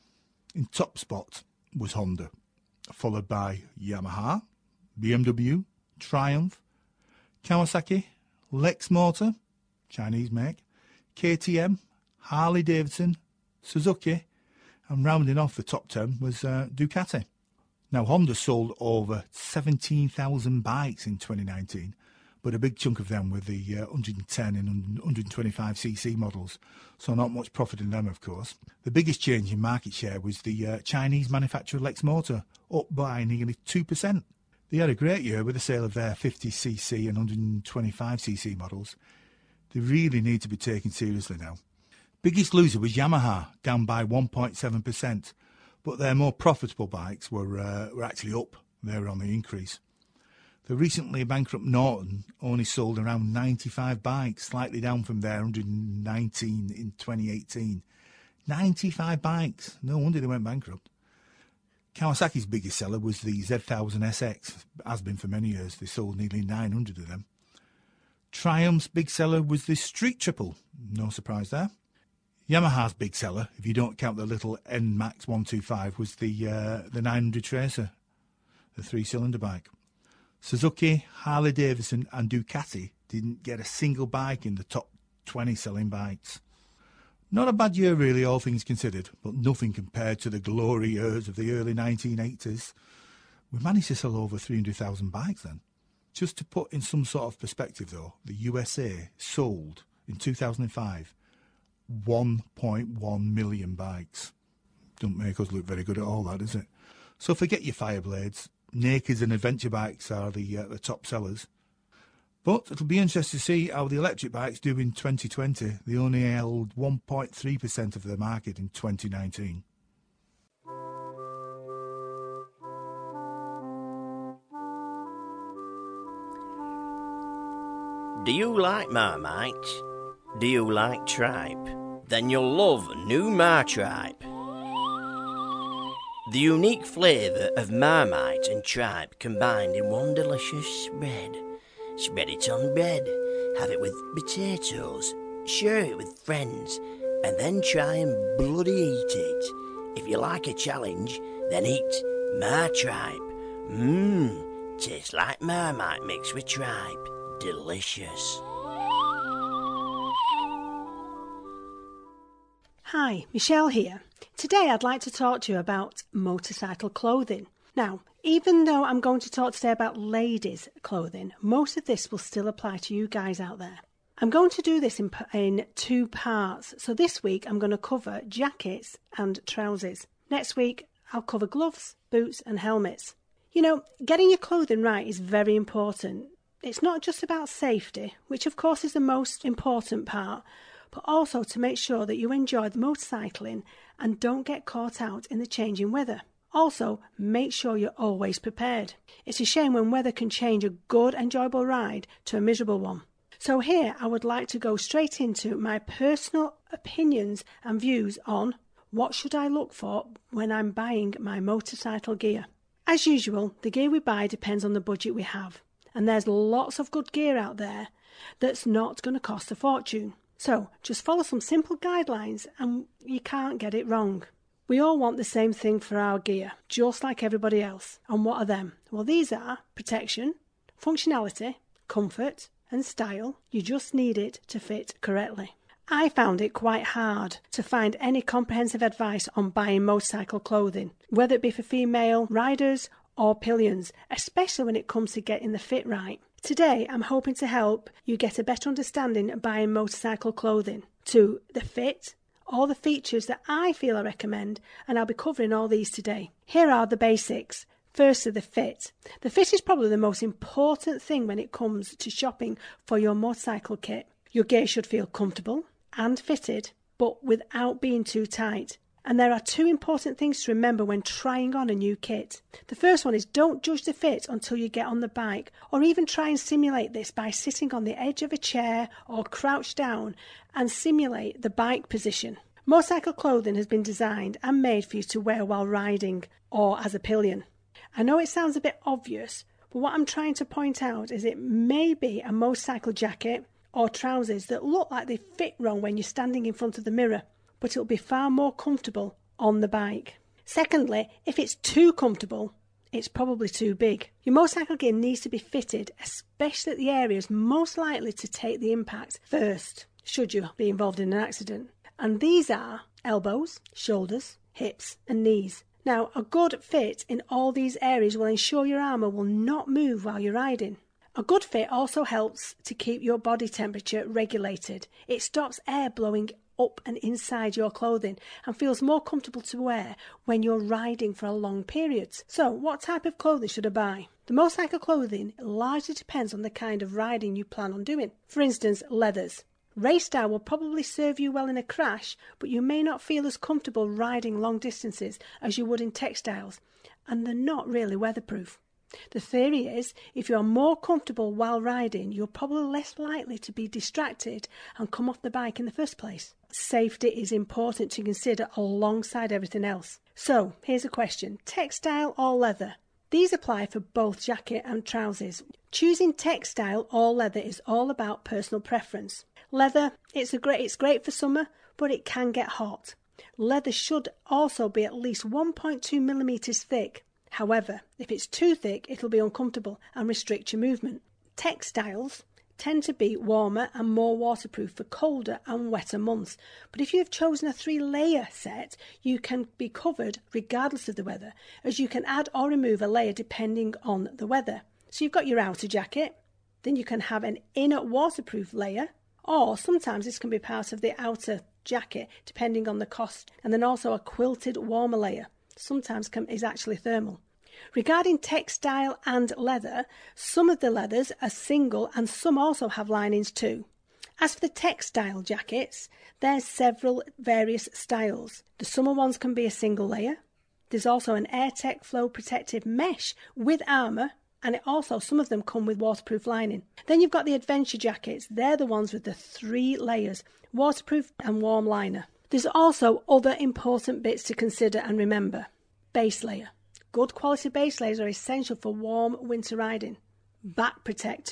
In top spot was Honda, followed by Yamaha, B M W, Triumph, Kawasaki, Lex Motor, Chinese make, K T M, Harley Davidson, Suzuki, and rounding off the top ten was uh, Ducati. Now, Honda sold over seventeen thousand bikes in twenty nineteen, but a big chunk of them were the uh, one hundred ten and one hundred twenty-five c c models, so not much profit in them, of course. The biggest change in market share was the uh, Chinese manufacturer Lex Motor, up by nearly two percent. They had a great year with the sale of their fifty c c and one hundred twenty-five c c models. They really need to be taken seriously now. Biggest loser was Yamaha, down by one point seven percent, but their more profitable bikes were uh, were actually up. They were on the increase. The recently bankrupt Norton only sold around ninety-five bikes, slightly down from their one hundred nineteen in twenty eighteen. ninety-five bikes. No wonder they went bankrupt. Kawasaki's biggest seller was the Z one thousand S X, has been for many years. They sold nearly nine hundred of them. Triumph's big seller was the Street Triple. No surprise there. Yamaha's big seller, if you don't count the little N MAX one twenty-five, was the uh, the nine hundred Tracer, the three-cylinder bike. Suzuki, Harley Davidson and Ducati didn't get a single bike in the top twenty selling bikes. Not a bad year really, all things considered, but nothing compared to the glory years of the early nineteen eighties. We managed to sell over three hundred thousand bikes then. Just to put in some sort of perspective though, the U S A sold in two thousand five one point one million bikes. Don't make us look very good at all that, does it? So forget your Fireblades. Nakeds and adventure bikes are the uh, the top sellers. But it'll be interesting to see how the electric bikes do in twenty twenty. They only held one point three percent of the market in twenty nineteen. Do you like Marmite? Do you like tripe? Then you'll love new Martripe. The unique flavour of Marmite and tripe combined in one delicious spread. Spread it on bread, have it with potatoes, share it with friends, and then try and bloody eat it. If you like a challenge, then eat Martripe. Mmm, Tastes like Marmite mixed with tripe. Delicious. Hi, Michelle here. Today I'd like to talk to you about motorcycle clothing. Now, even though I'm going to talk today about ladies' clothing, most of this will still apply to you guys out there. I'm going to do this in, in two parts. So this week I'm going to cover jackets and trousers. Next week I'll cover gloves, boots and helmets. You know, getting your clothing right is very important. It's not just about safety, which of course is the most important part, but also to make sure that you enjoy the motorcycling and don't get caught out in the changing weather. Also, make sure you're always prepared. It's a shame when weather can change a good, enjoyable ride to a miserable one. So here I would like to go straight into my personal opinions and views on what should I look for when I'm buying my motorcycle gear. As usual, the gear we buy depends on the budget we have, and there's lots of good gear out there that's not going to cost a fortune. So just follow some simple guidelines and you can't get it wrong. We all want the same thing for our gear, just like everybody else. And what are them? Well, these are protection, functionality, comfort and style. You just need it to fit correctly. I found it quite hard to find any comprehensive advice on buying motorcycle clothing, whether it be for female riders or pillions, especially when it comes to getting the fit right. Today, I'm hoping to help you get a better understanding of buying motorcycle clothing, to the fit, all the features that I feel I recommend, and I'll be covering all these today. Here are the basics. Firstly, the fit. The fit is probably the most important thing when it comes to shopping for your motorcycle kit. Your gear should feel comfortable and fitted, but without being too tight. And there are two important things to remember when trying on a new kit. The first one is don't judge the fit until you get on the bike, or even try and simulate this by sitting on the edge of a chair or crouched down and simulate the bike position. Motorcycle clothing has been designed and made for you to wear while riding or as a pillion. I know it sounds a bit obvious, but what I'm trying to point out is it may be a motorcycle jacket or trousers that look like they fit wrong when you're standing in front of the mirror, but it'll be far more comfortable on the bike. Secondly, if it's too comfortable, it's probably too big. Your motorcycle gear needs to be fitted, especially at the areas most likely to take the impact first, should you be involved in an accident. And these are elbows, shoulders, hips and knees. Now, a good fit in all these areas will ensure your armour will not move while you're riding. A good fit also helps to keep your body temperature regulated. It stops air blowing up and inside your clothing and feels more comfortable to wear when you're riding for a long period. So, what type of clothing should I buy? The motorcycle clothing largely depends on the kind of riding you plan on doing. For instance, leathers. Race style will probably serve you well in a crash, but you may not feel as comfortable riding long distances as you would in textiles, and they're not really weatherproof. The theory is, if you're more comfortable while riding, you're probably less likely to be distracted and come off the bike in the first place. Safety is important to consider alongside everything else. So, here's a question. Textile or leather? These apply for both jacket and trousers. Choosing textile or leather is all about personal preference. Leather, it's, a great, it's great for summer, but it can get hot. Leather should also be at least one point two millimetres thick. However, if it's too thick, it'll be uncomfortable and restrict your movement. Textiles tend to be warmer and more waterproof for colder and wetter months. But if you have chosen a three-layer set, you can be covered regardless of the weather, as you can add or remove a layer depending on the weather. So you've got your outer jacket, then you can have an inner waterproof layer, or sometimes this can be part of the outer jacket depending on the cost, and then also a quilted warmer layer. Sometimes can, is actually thermal. Regarding textile and leather, some of the leathers are single and some also have linings too. As for the textile jackets, there's several various styles. The summer ones can be a single layer. There's also an AirTech Flow protective mesh with armour, and it also, some of them come with waterproof lining. Then you've got the adventure jackets. They're the ones with the three layers, waterproof and warm liner. There's also other important bits to consider and remember. Base layer. Good quality base layers are essential for warm winter riding. Back protectors.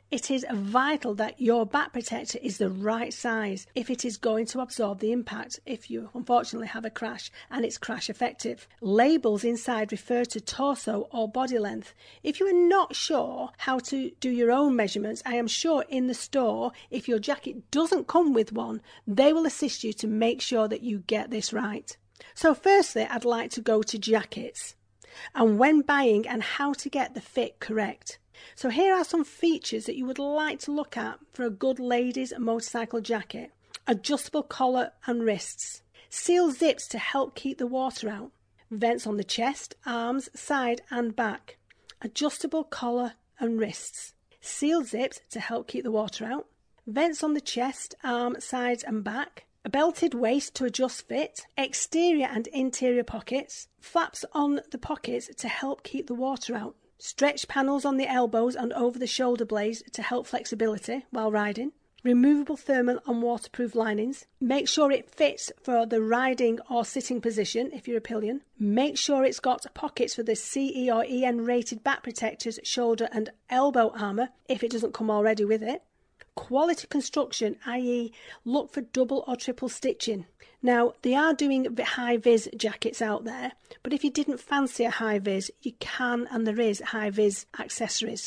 It is vital that your back protector is the right size if it is going to absorb the impact if you unfortunately have a crash and it's crash effective. Labels inside refer to torso or body length. If you are not sure how to do your own measurements, I am sure in the store, if your jacket doesn't come with one, they will assist you to make sure that you get this right. So firstly, I'd like to go to jackets and when buying and how to get the fit correct. So here are some features that you would like to look at for a good ladies motorcycle jacket. Adjustable collar and wrists. Seal zips to help keep the water out. Vents on the chest, arms, side and back. Adjustable collar and wrists. Seal zips to help keep the water out. Vents on the chest, arm, sides and back. A belted waist to adjust fit. Exterior and interior pockets. Flaps on the pockets to help keep the water out. Stretch panels on the elbows and over the shoulder blades to help flexibility while riding. Removable thermal and waterproof linings. Make sure it fits for the riding or sitting position if you're a pillion. Make sure it's got pockets for the C E or E N rated back protectors, shoulder and elbow armour if it doesn't come already with it. Quality construction, that is look for double or triple stitching. Now, they are doing high-vis jackets out there, but if you didn't fancy a high-vis, you can, and there is high-vis accessories.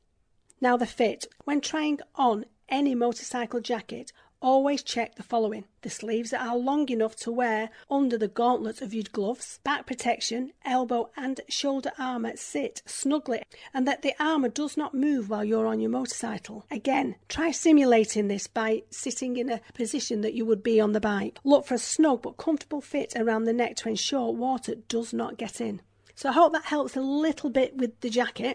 Now, the fit. When trying on any motorcycle jacket, always check the following. The sleeves that are long enough to wear under the gauntlet of your gloves, back protection, elbow and shoulder armour sit snugly, and that the armour does not move while you're on your motorcycle. Again, try simulating this by sitting in a position that you would be on the bike. Look for a snug but comfortable fit around the neck to ensure water does not get in. So I hope that helps a little bit with the jacket.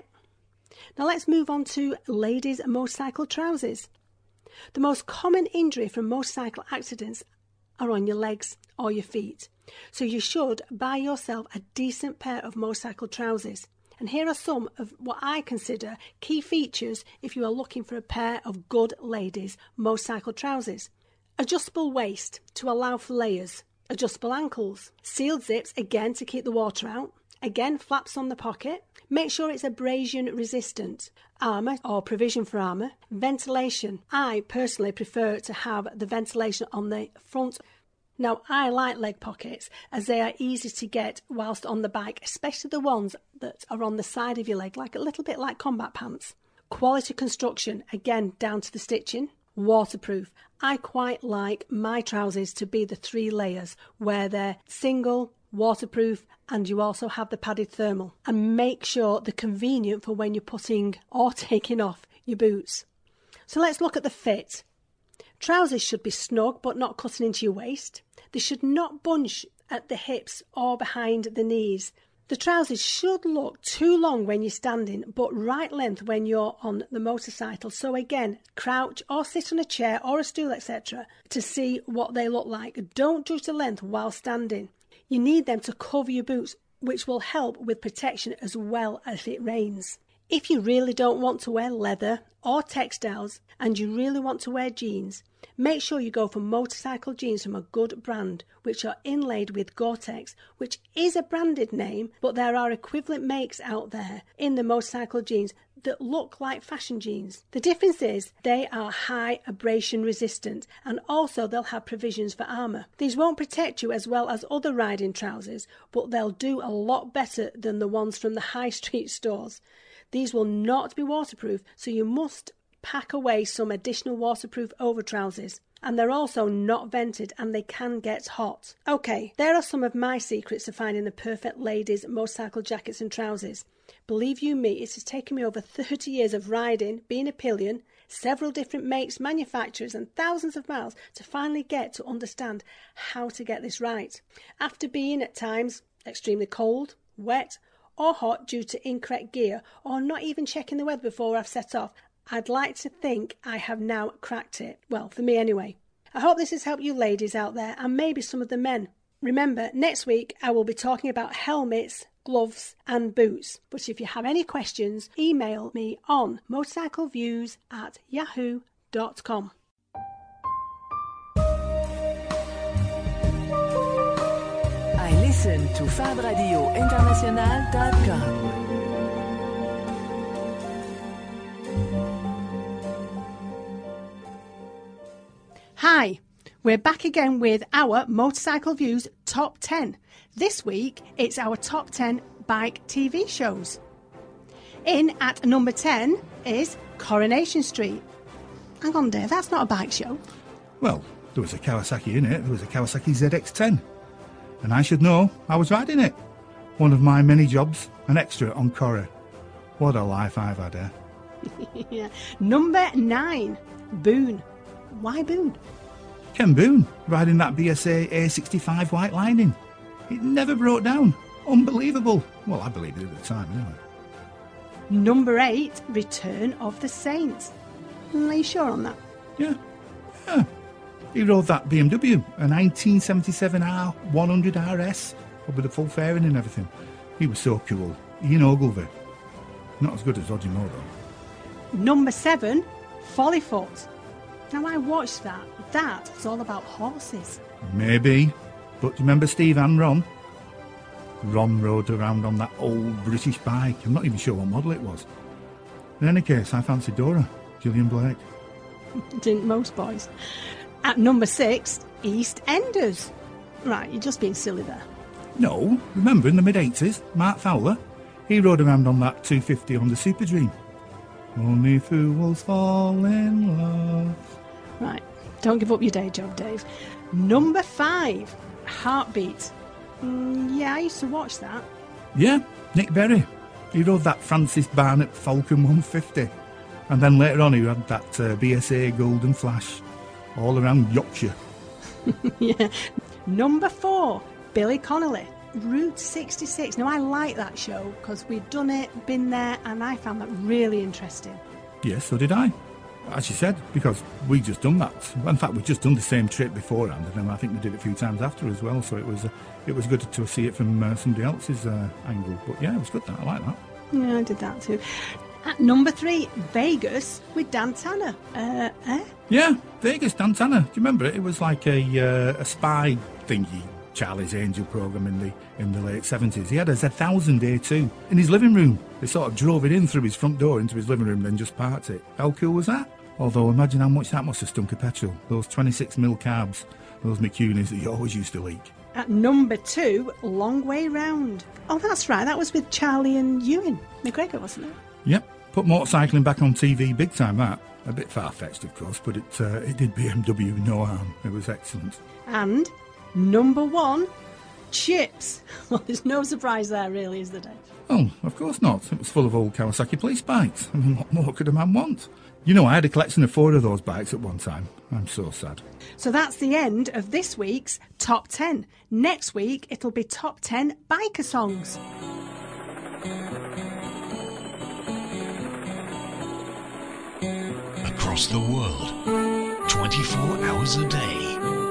Now let's move on to ladies' motorcycle trousers. The most common injury from motorcycle accidents are on your legs or your feet, so you should buy yourself a decent pair of motorcycle trousers. And here are some of what I consider key features if you are looking for a pair of good ladies' motorcycle trousers. Adjustable waist to allow for layers. Adjustable ankles. Sealed zips, again to keep the water out. Again, flaps on the pocket. Make sure it's abrasion resistant. Armour or provision for armour. Ventilation. I personally prefer to have the ventilation on the front. Now, I like leg pockets as they are easy to get whilst on the bike, especially the ones that are on the side of your leg, like a little bit like combat pants. Quality construction, again down to the stitching. Waterproof. I quite like my trousers to be the three layers where they're single, waterproof, and you also have the padded thermal. And make sure they're convenient for when you're putting or taking off your boots. So let's look at the fit. Trousers should be snug but not cutting into your waist. They should not bunch at the hips or behind the knees. The trousers should look too long when you're standing, but right length when you're on the motorcycle. So again, crouch or sit on a chair or a stool, et cetera to see what they look like. Don't judge the length while standing. You need them to cover your boots, which will help with protection as well as it rains. If you really don't want to wear leather or textiles and you really want to wear jeans, make sure you go for motorcycle jeans from a good brand, which are inlaid with Gore-Tex, which is a branded name, but there are equivalent makes out there in the motorcycle jeans that look like fashion jeans. The difference is they are high abrasion resistant, and also they'll have provisions for armour. These won't protect you as well as other riding trousers, but they'll do a lot better than the ones from the high street stores. These will not be waterproof, so you must pack away some additional waterproof over trousers. And they're also not vented and they can get hot. Okay, there are some of my secrets to finding the perfect ladies' motorcycle jackets and trousers. Believe you me, it has taken me over thirty years of riding, being a pillion, several different makes, manufacturers and thousands of miles to finally get to understand how to get this right. After being at times extremely cold, wet or hot due to incorrect gear or not even checking the weather before I've set off, I'd like to think I have now cracked it. Well, for me anyway. I hope this has helped you ladies out there and maybe some of the men. Remember, next week I will be talking about helmets, gloves and boots. But if you have any questions, email me on motorcycleviews at yahoo dot com. I listen to fab radio international dot com. We're back again with our Motorcycle Views Top ten. This week, it's our Top ten bike T V shows. In at number ten is Coronation Street. Hang on, Dave, that's not a bike show. Well, there was a Kawasaki in it. There was a Kawasaki Z X ten. And I should know, I was riding it. One of my many jobs, an extra on Cora. What a life I've had, eh? Yeah. Number nine, Boone. Why Boone? Ken Boone, riding that B S A A sixty-five white lining. It never broke down. Unbelievable. Well, I believed it at the time, anyway. Number eight, Return of the Saints. Are you sure on that? Yeah, yeah. He rode that B M W, a nineteen seventy-seven R one hundred R S, with the full fairing and everything. He was so cool. Ian Ogilvy. Not as good as Ojimoto. Number seven, Follyfoot. Now, I watched that. That was all about horses. Maybe. But do you remember Steve and Ron? Ron rode around on that old British bike. I'm not even sure what model it was. In any case, I fancied Dora, Gillian Blake. Didn't most boys. At number six, EastEnders. Right, you're just being silly there. No, remember in the mid-eighties, Mark Fowler? He rode around on that two fifty on the Super Dream. Only fools fall in love. Right, don't give up your day job, Dave. Number five, Heartbeat. Mm, yeah, I used to watch that. Yeah, Nick Berry. He rode that Francis Barnett Falcon one fifty. And then later on he had that uh, B S A Golden Flash all around Yorkshire. Yeah. Number four, Billy Connolly, Route sixty-six. Now, I like that show because we'd done it, been there, and I found that really interesting. Yes, so did I. As you said, because we just done that. In fact, we just done the same trip beforehand, and then I think we did it a few times after as well. So it was uh, it was good to see it from uh, somebody else's uh, angle. But yeah, it was good. That I like that. Yeah, I did that too. At number three, Vegas with Dan Tanner. Uh, eh? Yeah, Vegas, Dan Tanner. Do you remember it? It was like a uh, a spy thingy, Charlie's Angel program in the in the late seventies. He had a Z one thousand A two in his living room. They sort of drove it in through his front door into his living room, then just parked it. How cool was that? Although imagine how much that must have stunk of petrol. Those twenty-six mil carbs, those McCuneys that you always used to leak. At number two, Long Way Round. Oh, that's right. That was with Charlie and Ewan McGregor, wasn't it? Yep. Put motorcycling back on T V big time, that. A bit far-fetched, of course, but it uh, it did B M W no harm. It was excellent. And number one, Chips. Well, there's no surprise there, really, is there, Dave? Oh, of course not. It was full of old Kawasaki police bikes. I mean, what more could a man want? You know, I had a collection of four of those bikes at one time. I'm so sad. So that's the end of this week's Top ten. Next week, it'll be Top ten Biker Songs. Across the world, twenty-four hours a day.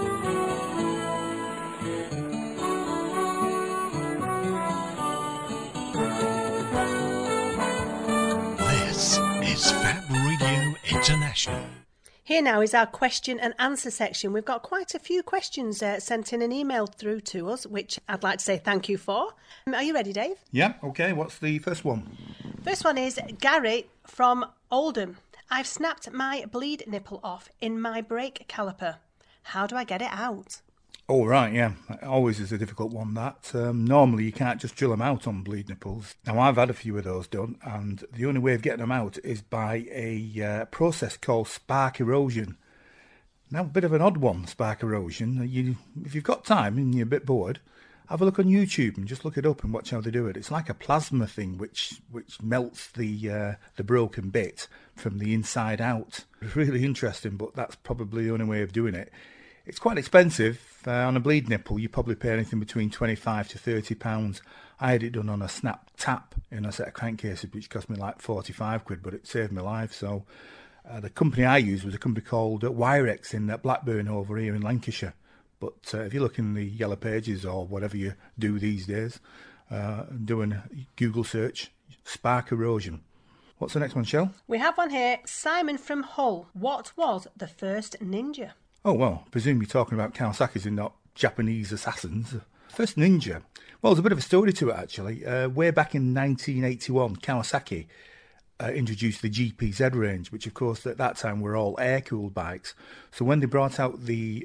This is Fab Radio International. Here now is our question and answer section. We've got quite a few questions uh, sent in and emailed through to us, which I'd like to say thank you for. Um, are you ready, Dave? Yeah, OK. What's the first one? First one is Gary from Oldham. I've snapped my bleed nipple off in my brake caliper. How do I get it out? Oh, right, yeah. Always is a difficult one, that. Um, normally, you can't just drill them out on bleed nipples. Now, I've had a few of those done, and the only way of getting them out is by a uh, process called spark erosion. Now, a bit of an odd one, spark erosion. You, if you've got time and you're a bit bored, have a look on YouTube and just look it up and watch how they do it. It's like a plasma thing which which melts the uh, the broken bit from the inside out. It's really interesting, but that's probably the only way of doing it. It's quite expensive. Uh, on a bleed nipple, you probably pay anything between twenty-five to thirty pounds. I had it done on a snap tap in a set of crankcases, which cost me like forty-five quid, but it saved my life. So uh, the company I used was a company called uh, Wirex in uh, Blackburn over here in Lancashire. But uh, if you look in the Yellow Pages or whatever you do these days, uh, doing a Google search, spark erosion. What's the next one, Shell? We have one here. Simon from Hull. What was the first Ninja? Oh, well, I presume you're talking about Kawasaki's and not Japanese assassins. First Ninja. Well, there's a bit of a story to it, actually. Uh, way back in nineteen eighty-one, Kawasaki uh, introduced the G P Z range, which, of course, at that time were all air-cooled bikes. So when they brought out the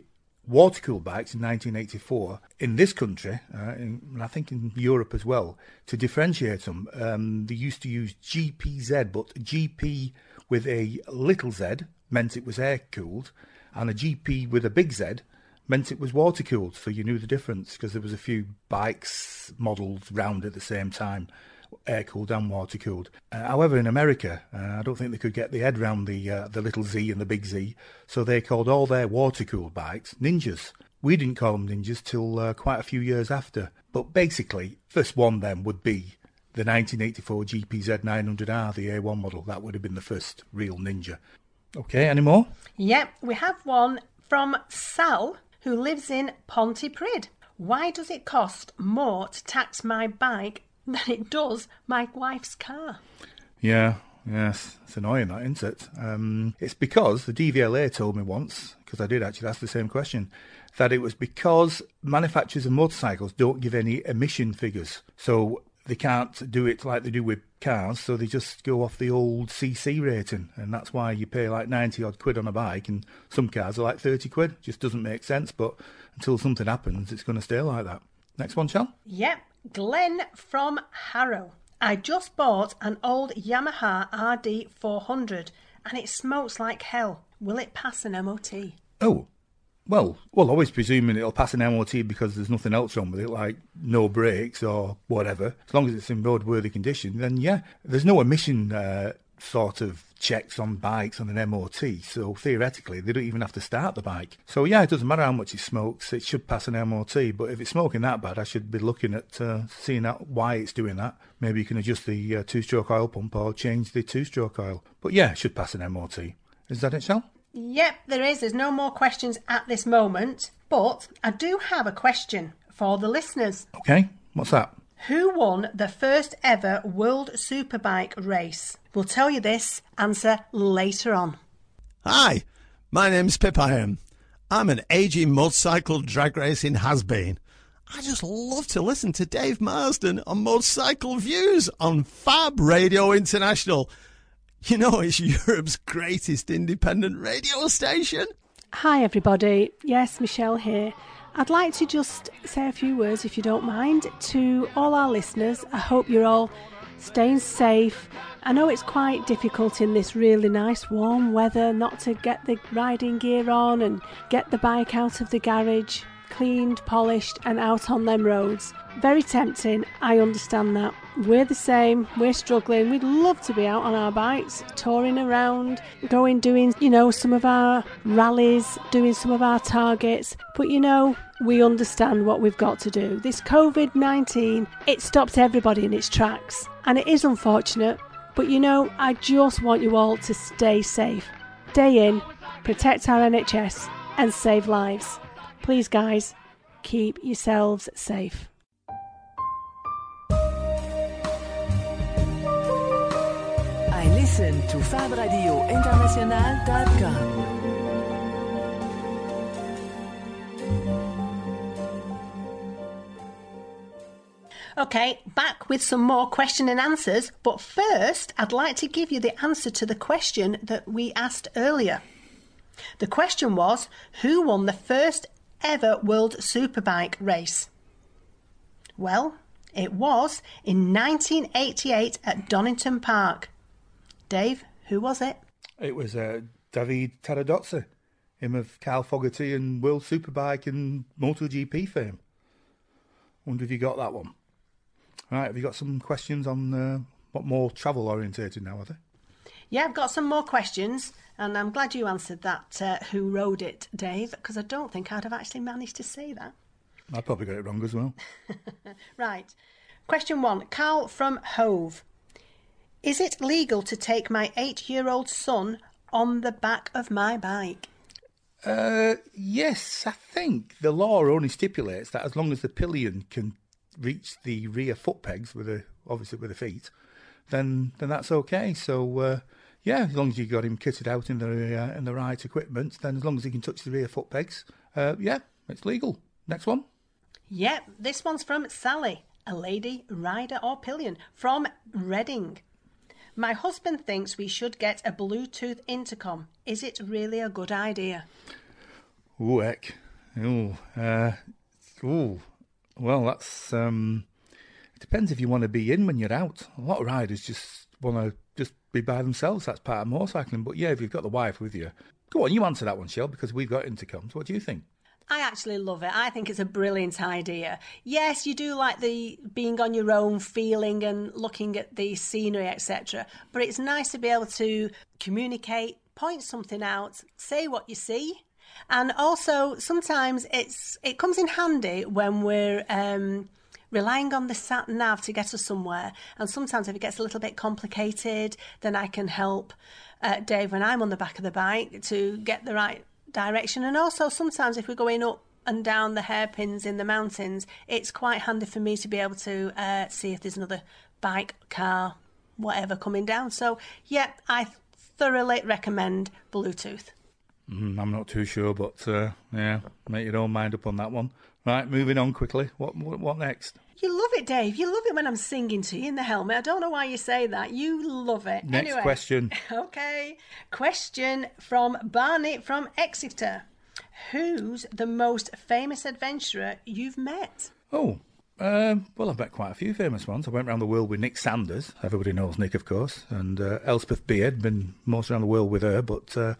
water-cooled bikes in nineteen eighty-four in this country, uh, in, and I think in Europe as well, to differentiate them. Um, they used to use G P Z, but G P with a little z meant it was air-cooled, and a G P with a big Z meant it was water-cooled, so you knew the difference, because there was a few bikes modelled round at the same time, air-cooled and water-cooled. Uh, however, in America, uh, I don't think they could get the head round the uh, the little Z and the big Z, so they called all their water-cooled bikes Ninjas. We didn't call them Ninjas till uh, quite a few years after. But basically, first one then would be the nineteen eighty-four G P Z nine hundred R, the A one model. That would have been the first real Ninja. Okay, any more? Yep, we have one from Sal, who lives in Pontypridd. Why does it cost more to tax my bike than it does my wife's car? Yeah, yes, it's annoying that, isn't it? Um, it's because the D V L A told me once, because I did actually ask the same question, that it was because manufacturers of motorcycles don't give any emission figures. So they can't do it like they do with cars, so they just go off the old C C rating, and that's why you pay like ninety odd quid on a bike, and some cars are like thirty quid. Just doesn't make sense, but until something happens, it's going to stay like that. Next one, Shell? Yep, Glenn from Harrow. I just bought an old Yamaha R D four hundred, and it smokes like hell. Will it pass an M O T? Oh, well, well, always presuming it'll pass an M O T because there's nothing else wrong with it, like no brakes or whatever. As long as it's in roadworthy condition, then yeah, there's no emission uh, sort of checks on bikes on an M O T, so theoretically they don't even have to start the bike. So yeah, it doesn't matter how much it smokes, it should pass an M O T, but if it's smoking that bad, I should be looking at uh, seeing out why it's doing that. Maybe you can adjust the uh, two-stroke oil pump or change the two-stroke oil. But yeah, it should pass an M O T. Is that it, Shell? Yep, there is. There's no more questions at this moment, but I do have a question for the listeners. Okay, what's that? Who won the first ever World Superbike race? We'll tell you this answer later on. Hi, my name's Pip Iron. I'm an aging motorcycle drag racing has-been. I just love to listen to Dave Marsden on Motorcycle Views on Fab Radio International. You know, it's Europe's greatest independent radio station. Hi everybody, yes, Michelle here. I'd like to just say a few words, if you don't mind, to all our listeners. I hope you're all staying safe. I know it's quite difficult in this really nice warm weather not to get the riding gear on and get the bike out of the garage, cleaned, polished and out on them roads. Very tempting, I understand that. We're the same, we're struggling. We'd love to be out on our bikes, touring around, going, doing, you know, some of our rallies, doing some of our targets. But, you know, we understand what we've got to do. This covid nineteen, it stopped everybody in its tracks. And it is unfortunate, but, you know, I just want you all to stay safe. Stay in, protect our N H S and save lives. Please, guys, keep yourselves safe. I listen to fab radio international dot com. Okay, back with some more question and answers, but first I'd like to give you the answer to the question that we asked earlier. The question was, who won the first ever World Superbike race? Well, it was in nineteen eighty-eight at Donington Park. Dave, who was it? It was uh, David Taradozzi, him of Carl Fogarty and World Superbike and MotoGP fame. Wonder if you got that one. Right, have you got some questions on uh, what more travel orientated now, are they? Yeah, I've got some more questions, and I'm glad you answered that, uh, who rode it, Dave, because I don't think I'd have actually managed to say that. I probably got it wrong as well. Right. Question one, Carl from Hove. Is it legal to take my eight-year-old son on the back of my bike? Uh, yes, I think the law only stipulates that as long as the pillion can reach the rear foot pegs, with the obviously with the feet, then then that's okay. So uh, yeah, as long as you got him kitted out in the uh, in the right equipment, then as long as he can touch the rear foot pegs, uh, yeah, it's legal. Next one. Yep, this one's from Sally, a lady rider or pillion from Reading. My husband thinks we should get a Bluetooth intercom. Is it really a good idea? Ooh, heck. Ooh, uh, ooh. Well, that's... Um, it depends if you want to be in when you're out. A lot of riders just want to just be by themselves. That's part of motorcycling. But yeah, if you've got the wife with you... Go on, you answer that one, Shell, because we've got intercoms. What do you think? I actually love it. I think it's a brilliant idea. Yes, you do like the being on your own, feeling and looking at the scenery, et cetera. But it's nice to be able to communicate, point something out, say what you see. And also, sometimes it's it comes in handy when we're um, relying on the sat-nav to get us somewhere. And sometimes if it gets a little bit complicated, then I can help uh, Dave when I'm on the back of the bike to get the right direction. And also sometimes if we're going up and down the hairpins in the mountains, it's quite handy for me to be able to uh, see if there's another bike, car, whatever coming down. So yeah, I thoroughly recommend Bluetooth. Mm, I'm not too sure, but uh, yeah, make your own mind up on that one. Right, moving on quickly. What, what what next? You love it, Dave. You love it when I'm singing to you in the helmet. I don't know why you say that. You love it. Next anyway, question. Okay. Question from Barney from Exeter. Who's the most famous adventurer you've met? Oh, um, well, I've met quite a few famous ones. I went around the world with Nick Sanders. Everybody knows Nick, of course. And uh, Elspeth Beard, been most around the world with her. But uh,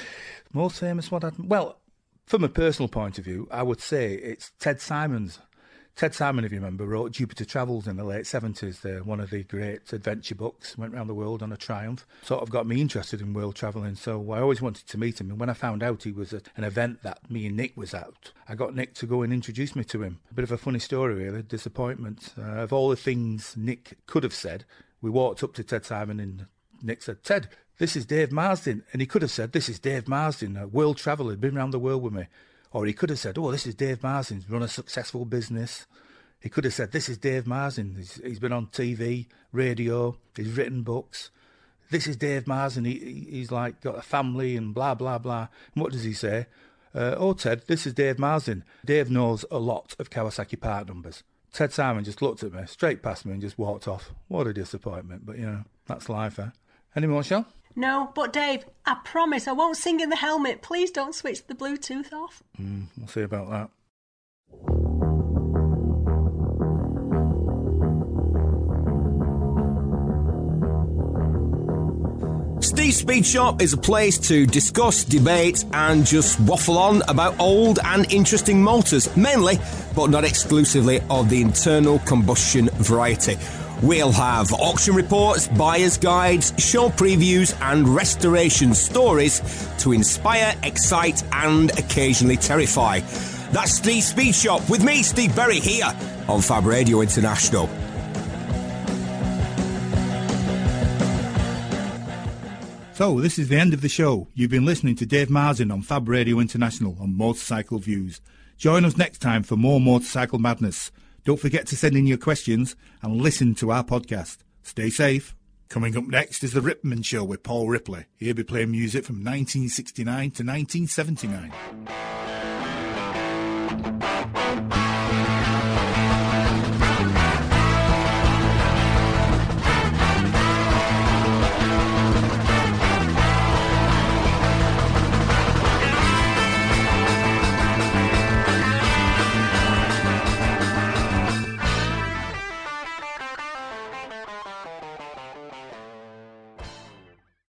most famous one, I'd, well, from a personal point of view, I would say it's Ted Simons. Ted Simon, if you remember, wrote Jupiter Travels in the late seventies. They're one of the great adventure books. Went around the world on a Triumph. Sort of got me interested in world travelling, so I always wanted to meet him. And when I found out he was at an event that me and Nick was at, I got Nick to go and introduce me to him. A bit of a funny story, really. Disappointment. Uh, of all the things Nick could have said, we walked up to Ted Simon and Nick said, "Ted, this is Dave Marsden." And he could have said, "This is Dave Marsden, a world traveller, been around the world with me." Or he could have said, "Oh, this is Dave Marsden, he's run a successful business." He could have said, "This is Dave Marsden, he's, he's been on T V, radio, he's written books. This is Dave Marsden, he, he's like got a family and blah, blah, blah." And what does he say? Uh, "Oh, Ted, this is Dave Marsden. Dave knows a lot of Kawasaki part numbers." Ted Simon just looked at me, straight past me and just walked off. What a disappointment, but you know, that's life, eh? Any more, Shell? No, but Dave, I promise I won't sing in the helmet. Please don't switch the Bluetooth off. Mm, we'll see about that. Steve's Speed Shop is a place to discuss, debate and just waffle on about old and interesting motors, mainly, but not exclusively, of the internal combustion variety. We'll have auction reports, buyer's guides, show previews and restoration stories to inspire, excite and occasionally terrify. That's Steve's Speed Shop with me, Steve Berry, here on Fab Radio International. So, this is the end of the show. You've been listening to Dave Marsden on Fab Radio International on Motorcycle Views. Join us next time for more motorcycle madness. Don't forget to send in your questions and listen to our podcast. Stay safe. Coming up next is The Ripman Show with Paul Ripley. He'll be playing music from nineteen sixty-nine to nineteen seventy-nine.